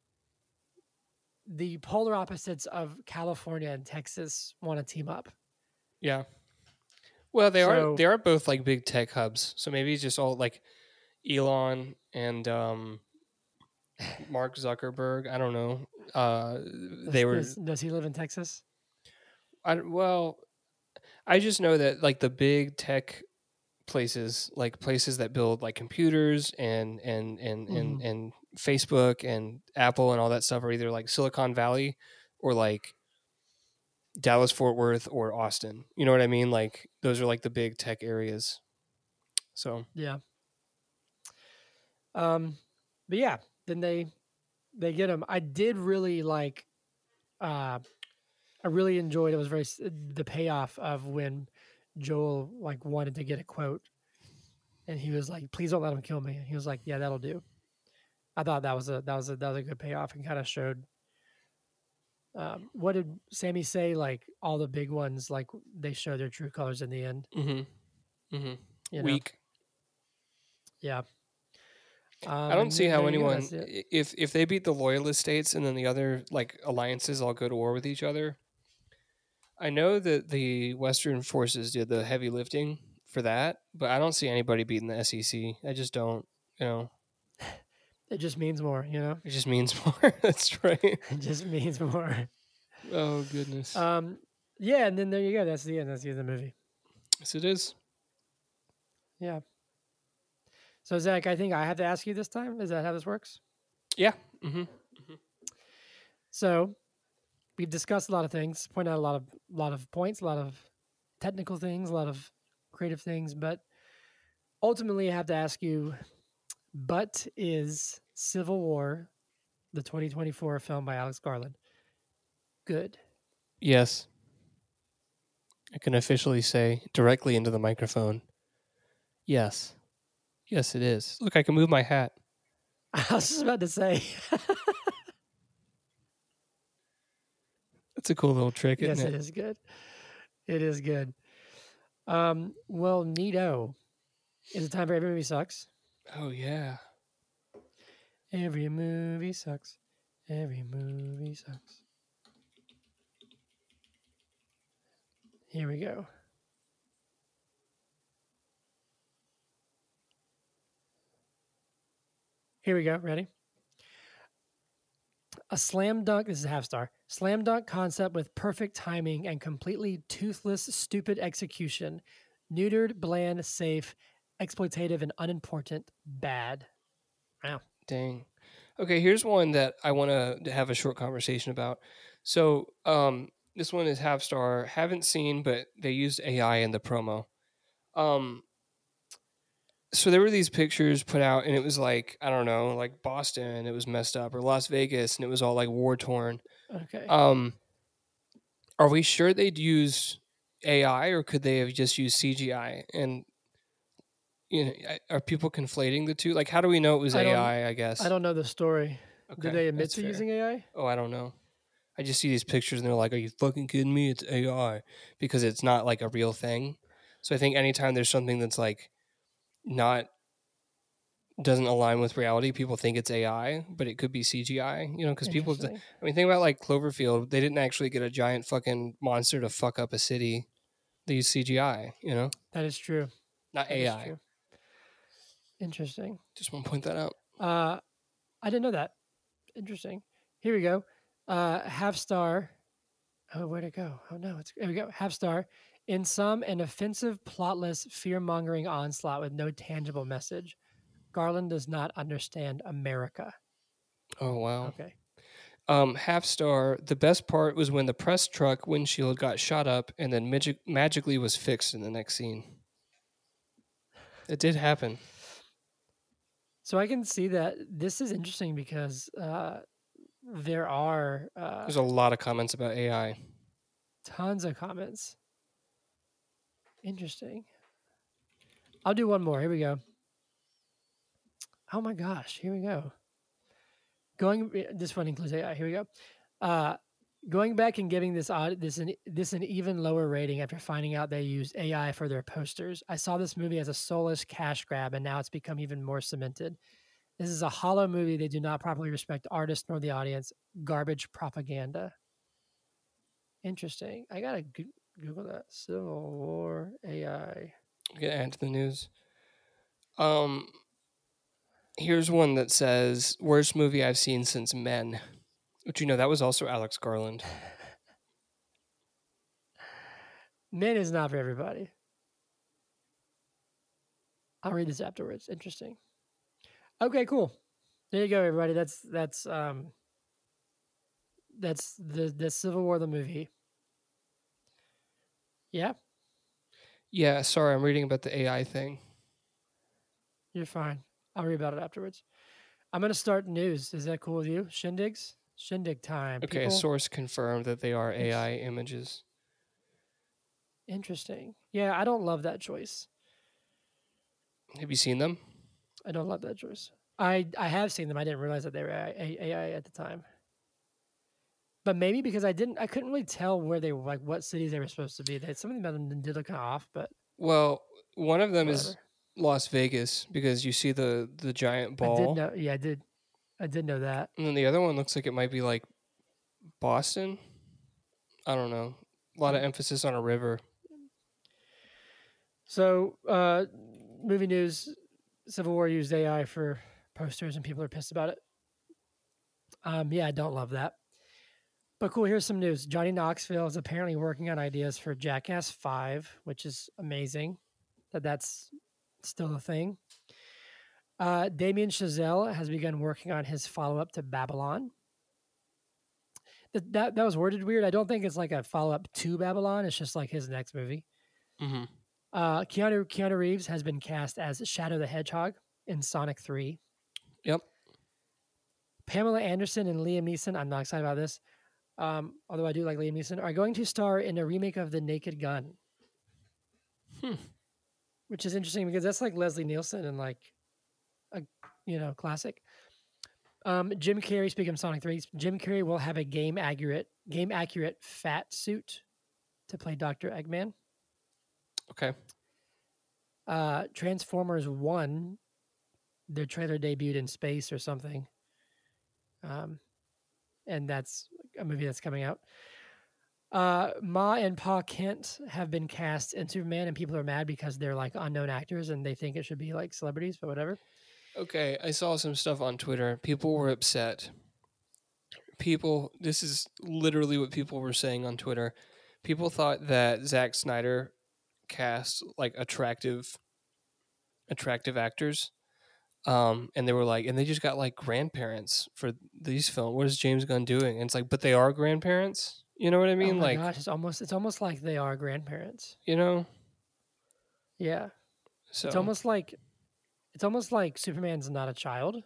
the polar opposites of California and Texas want to team up. yeah. Well, they are So they are both like big tech hubs. So maybe it's just all like Elon and um, Mark Zuckerberg. I don't know. Uh, does, they were. does, does he live in Texas? I, don't- well, I just know that like the big tech places, like places that build like computers and and and and Mhm. and Facebook and Apple and all that stuff, are either like Silicon Valley or like Dallas Fort Worth or Austin. You know what I mean? Like those are like the big tech areas. So Yeah. Um, but yeah, then they they get him. I did really like. Uh, I really enjoyed. It was very s- the payoff of when Joel like wanted to get a quote, and he was like, "Please don't let him kill me." And he was like, "Yeah, that'll do." I thought that was a that was a that was a good payoff and kind of showed. Um, what did Sammy say? Like all the big ones, like they show their true colors in the end. mm-hmm, mm-hmm. You know, Weak. yeah. I Um, don't and see then how there you go. anyone, That's it. if if they beat the loyalist states and then the other like alliances all go to war with each other. I know that the Western forces did the heavy lifting for that, but I don't see anybody beating the S E C. I just don't. You know, It just means more. You know, it just means more. That's right. it just means more. Oh goodness. Um, yeah, and then there you go. That's the end. That's the end of the movie. Yes, it is. Yeah. So Zach, I think I have to ask you this time. Is that how this works? Yeah. Mm-hmm. So we've discussed a lot of things, pointed out a lot of lot of points, a lot of technical things, a lot of creative things, but ultimately I have to ask you, but is Civil War, the twenty twenty-four film by Alex Garland, good? Yes, I can officially say directly into the microphone. Yes. Yes, it is. Look, I can move my hat. I was just about to say, That's a cool little trick, isn't yes, it? it is good. It is good. Um, well, neato. Is it time for Every Movie Sucks? Oh yeah. Every movie sucks. Every movie sucks. Here we go. Here we go. Ready? A slam dunk, this is a half star. Slam dunk concept with perfect timing and completely toothless, stupid execution. Neutered, bland, safe, exploitative, and unimportant. Bad. Wow. Dang. Okay, here's one that I want to have a short conversation about. So, um, this one is half star. Haven't seen, but they used A I in the promo. Um, so there were these pictures put out, and it was like I don't know, like Boston, it was messed up, or Las Vegas, and it was all like war torn. Okay. Um, are we sure they'd use A I, or could they have just used C G I? And you know, I- are people conflating the two? Like, how do we know it was I don't A I? I I I guess. don't know the story. Did Okay, they admit that's to fair. using A I? Oh, I don't know. I just see these pictures and they're like, "Are you fucking kidding me? It's A I," because it's not like a real thing. So I think anytime there's something that's like not doesn't align with reality, people think it's A I, but it could be C G I. You know, because people. d- Interesting. I mean, think about like Cloverfield. They didn't actually get a giant fucking monster to fuck up a city. They used C G I. You know, That is true. not That is A I. true. Interesting. Just want to point that out. Uh I didn't know that. Interesting. Here we go. Uh half star. Oh, where'd it go? Oh no, it's here we go. Half star. In some, an offensive, plotless, fear mongering onslaught with no tangible message. Garland does not understand America. Oh wow. Okay. Um, half star. The best part was when the press truck windshield got shot up and then magic- magically was fixed in the next scene. It did happen. So I can see that this is interesting because uh, there are uh, There's a lot of comments about A I. tons of comments. Interesting. I'll do one more. Here we go. Oh my gosh. Here we go. Going. This one includes A I. Here we go. Uh, going back and giving this odd this an this an even lower rating after finding out they used A I for their posters. I saw this movie as a soulless cash grab, and now it's become even more cemented. This is a hollow movie. They do not properly respect artists nor the audience. Garbage propaganda. Interesting. I got a good. Google that. Civil War A I. Get add to the news. Um, here's one that says worst movie I've seen since Men. Which you know that was also Alex Garland. Men is not for everybody. I'll read this afterwards. Interesting. Okay, cool. There you go, everybody. That's that's um that's the the Civil War the movie. Yeah, Yeah, sorry, I'm reading about the A I thing. you're fine. I'll read about it afterwards. I'm gonna start news. Is that cool with you? Shindigs? Shindig time. Okay, People. a source confirmed that they are A I images. Interesting. Yeah, I don't love that choice. Have you seen them? I don't love that choice. I I have seen them. I didn't realize that they were A I at the time. But maybe because I didn't, I couldn't really tell where they were, like what cities they were supposed to be. They, some of them did look kind of off, but Well, one of them whatever. is Las Vegas because you see the the giant I did ball, know. Yeah, I did. I did know that. and then the other one looks like it might be like Boston. I don't know. A lot of emphasis on a river. So, uh, movie news: Civil War used A I for posters, and people are pissed about it. Um, yeah, I don't love that. But cool. Here's some news: Johnny Knoxville is apparently working on ideas for Jackass Five, which is amazing. That that's still a thing. Uh, Damien Chazelle has begun working on his follow-up to Babylon. That, that that was worded weird. I don't think it's like a follow-up to Babylon. It's just like his next movie. Mm-hmm. Uh, Keanu Keanu Reeves has been cast as Shadow the Hedgehog in Sonic three. Yep. Pamela Anderson and Liam Neeson, I'm not excited about this, um, although I do like Liam Neeson, are going to star in a remake of The Naked Gun. Hmm. Which is interesting because that's like Leslie Nielsen and like a, you know, classic. Um, Jim Carrey, speaking of Sonic three, Jim Carrey will have a game accurate, game accurate fat suit to play Doctor Eggman. Okay. Uh, Transformers one, their trailer debuted in space or something. Um, and that's a movie that's coming out. Uh, Ma and Pa Kent have been cast in Superman, and people are mad because they're like unknown actors and they think it should be like celebrities, but whatever. Okay, I saw some stuff on Twitter. People were upset. People, this is literally what people were saying on Twitter. People thought that Zack Snyder cast like attractive, attractive actors, um, and they were like, and they just got like grandparents for these films. What is James Gunn doing? And it's like, but they are grandparents. You know what I Oh mean? my Like, gosh, it's almost it's almost like they are grandparents. you know. Yeah, So it's almost like it's almost like Superman's not a child,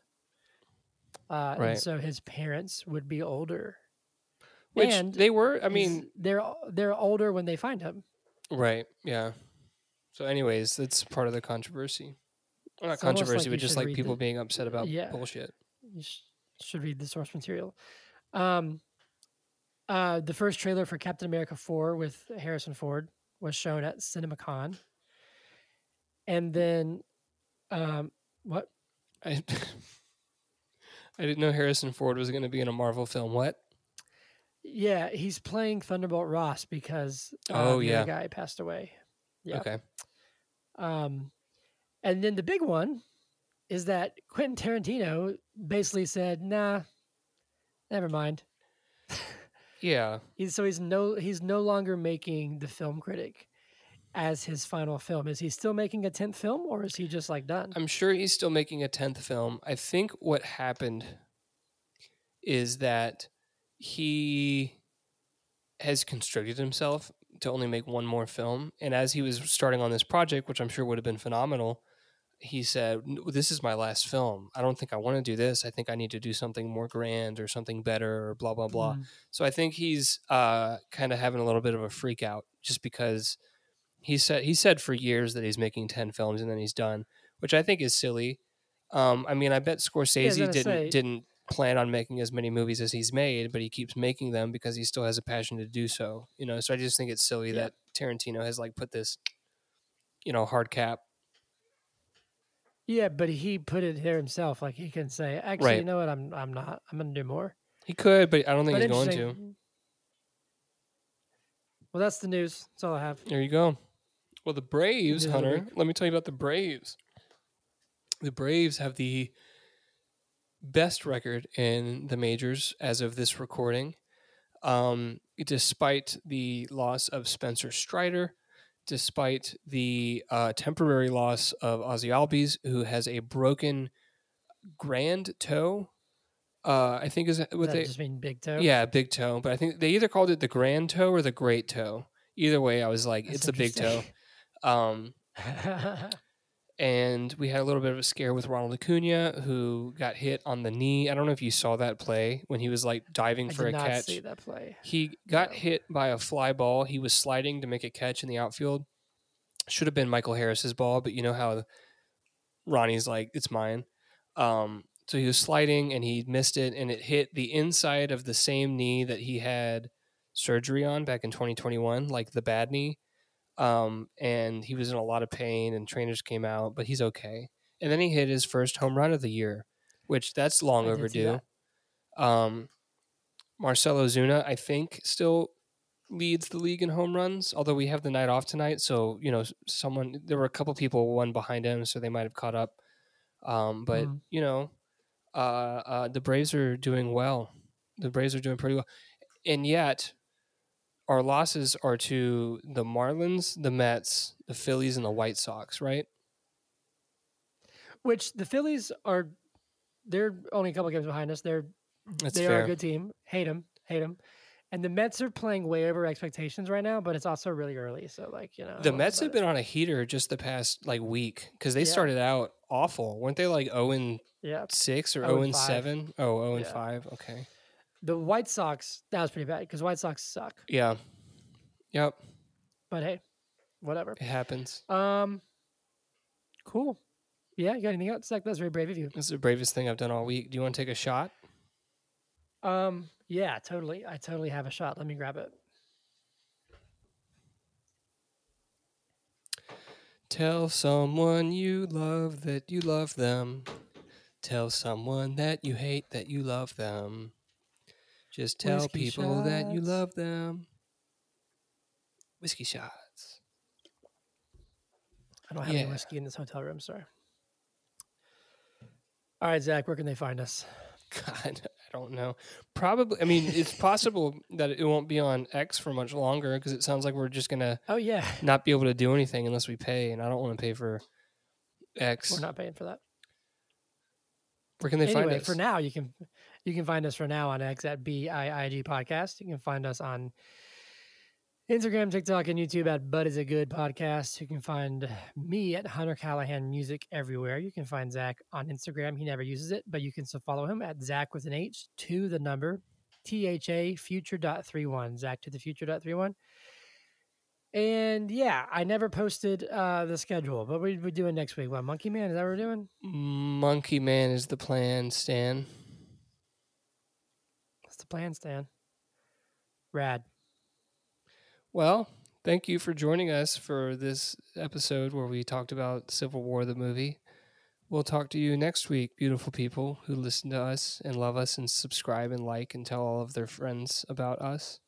uh, and right, so his parents would be older. which And they were. I his- mean, they're they're older when they find him. right, yeah. So, anyways, that's part of the controversy. Well, not It's almost controversy, like but you just should like read people the being upset about yeah. bullshit. You sh- should read the source material. Um, uh, the first trailer for Captain America four with Harrison Ford was shown at CinemaCon, and then um, what? I I didn't know Harrison Ford was going to be in a Marvel film. What? Yeah, he's playing Thunderbolt Ross because uh, Oh the yeah. other guy passed away. Yeah. Okay. Um, and then the big one is that Quentin Tarantino basically said, "Nah, never mind." Yeah. He's so he's no he's no longer making The Film Critic as his final film. Is he still making a tenth film, or is he just like done? I'm sure he's still making a tenth film. I think what happened is that he has constricted himself to only make one more film. And as he was starting on this project, which I'm sure would have been phenomenal, he said, "This is my last film. I don't think I want to do this. I think I need to do something more grand or something better or blah, blah, blah." Mm. So I think he's uh, kind of having a little bit of a freak out just because he said he said for years that he's making ten films and then he's done, which I think is silly. Um, I mean, I bet Yeah, I was Scorsese gonna didn't say, didn't plan on making as many movies as he's made, but he keeps making them because he still has a passion to do so. You know, so I just think it's silly yeah, that Tarantino has like put this, you know, hard cap. yeah, but he put it here himself. Like he can say, actually, you Right. know what? I'm I'm not. I'm gonna do more. He could, but I don't think But he's going to. interesting. Well, that's the news. That's all I have. There you go. Well, the Braves, News of the Hunter, week. let me tell you about the Braves. The Braves have the best record in the majors as of this recording. Um, despite the loss of Spencer Strider, despite the uh, temporary loss of Ozzy Albies, who has a broken grand toe. Uh, I think is Does what that they just mean big toe? yeah big toe, but I think they either called it the grand toe or the great toe. Either way, I was like, That's it's a big toe. Um, and we had a little bit of a scare with Ronald Acuna, who got hit on the knee. I don't know if you saw that play when he was like diving I for did a not catch. see that play. He got No. hit by a fly ball. He was sliding to make a catch in the outfield. Should have been Michael Harris's ball, but you know how Ronnie's like, it's mine. Um, so he was sliding and he missed it, and it hit the inside of the same knee that he had surgery on back in twenty twenty-one, like the bad knee. Um, and he was in a lot of pain, and trainers came out, but he's okay. And then he hit his first home run of the year, which that's long I did see overdue. that. Um, Marcelo Zuna, I think, still leads the league in home runs, although we have the night off tonight. So, you know, someone, there were a couple people one behind him, so they might have caught up. Um, but, Mm. you know, uh, uh, the Braves are doing well. The Braves are doing pretty well. And yet, our losses are to the Marlins, the Mets, the Phillies, and the White Sox, right? Which the Phillies are, they're only a couple games behind us. They're That's they fair. are a good team. Hate them, hate them. And the Mets are playing way over expectations right now, but it's also really early. So, like, you know, The Mets have been on a heater just the past like week because they Yeah. started out awful. Weren't they like zero and yeah. six or oh zero and and five. seven? Oh, zero and Yeah. five. Okay. The White Sox, that was pretty bad because White Sox suck. Yeah. Yep. But hey, whatever. It happens. Um, cool. Yeah, you got anything else? Zach, that's very brave of you. This is the bravest thing I've done all week. Do you want to take a shot? Um, yeah, totally. I totally have a shot. Let me grab it. Tell someone you love that you love them. Tell someone that you hate that you love them. Just tell Whiskey people that you shots. love them. Whiskey shots. I don't have Yeah. any whiskey in this hotel room, sorry. All right, Zach, where can they find us? God, I don't know. Probably, I mean, it's possible that it won't be on X for much longer because it sounds like we're just going to Oh, yeah. not be able to do anything unless we pay, and I don't want to pay for X. We're not paying for that. Where can they anyway, find us? for now, you can you can find us for now on X at B I I G Podcast. You can find us on Instagram, TikTok, and YouTube at But Is It Good Podcast. You can find me at Hunter Callahan Music everywhere. You can find Zach on Instagram. He never uses it, but you can still follow him at Zach with an H to the number T H A future dot three one. Zach to the future dot three one. And yeah, I never posted uh, the schedule, but we, we're doing next week. What, Monkey Man? Is that what we're doing? Monkey Man is the plan, Stan. That's the plan, Stan. Rad. Well, thank you for joining us for this episode where we talked about Civil War, the movie. We'll talk to you next week, beautiful people who listen to us and love us and subscribe and like and tell all of their friends about us.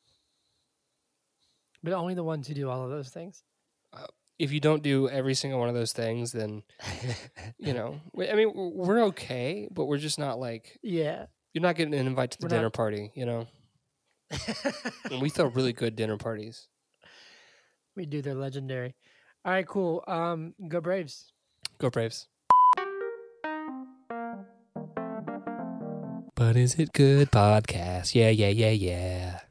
But only the ones who do all of those things. Uh, if you don't do every single one of those things, then, you know, we, I mean, we're okay, but we're just not like, yeah. you're not getting an invite to the We're dinner not- party, you know? And we throw really good dinner parties. We do. They're legendary. All right, cool. Um, go Braves. Go Braves. But Is It Good podcast? Yeah, yeah, yeah, yeah.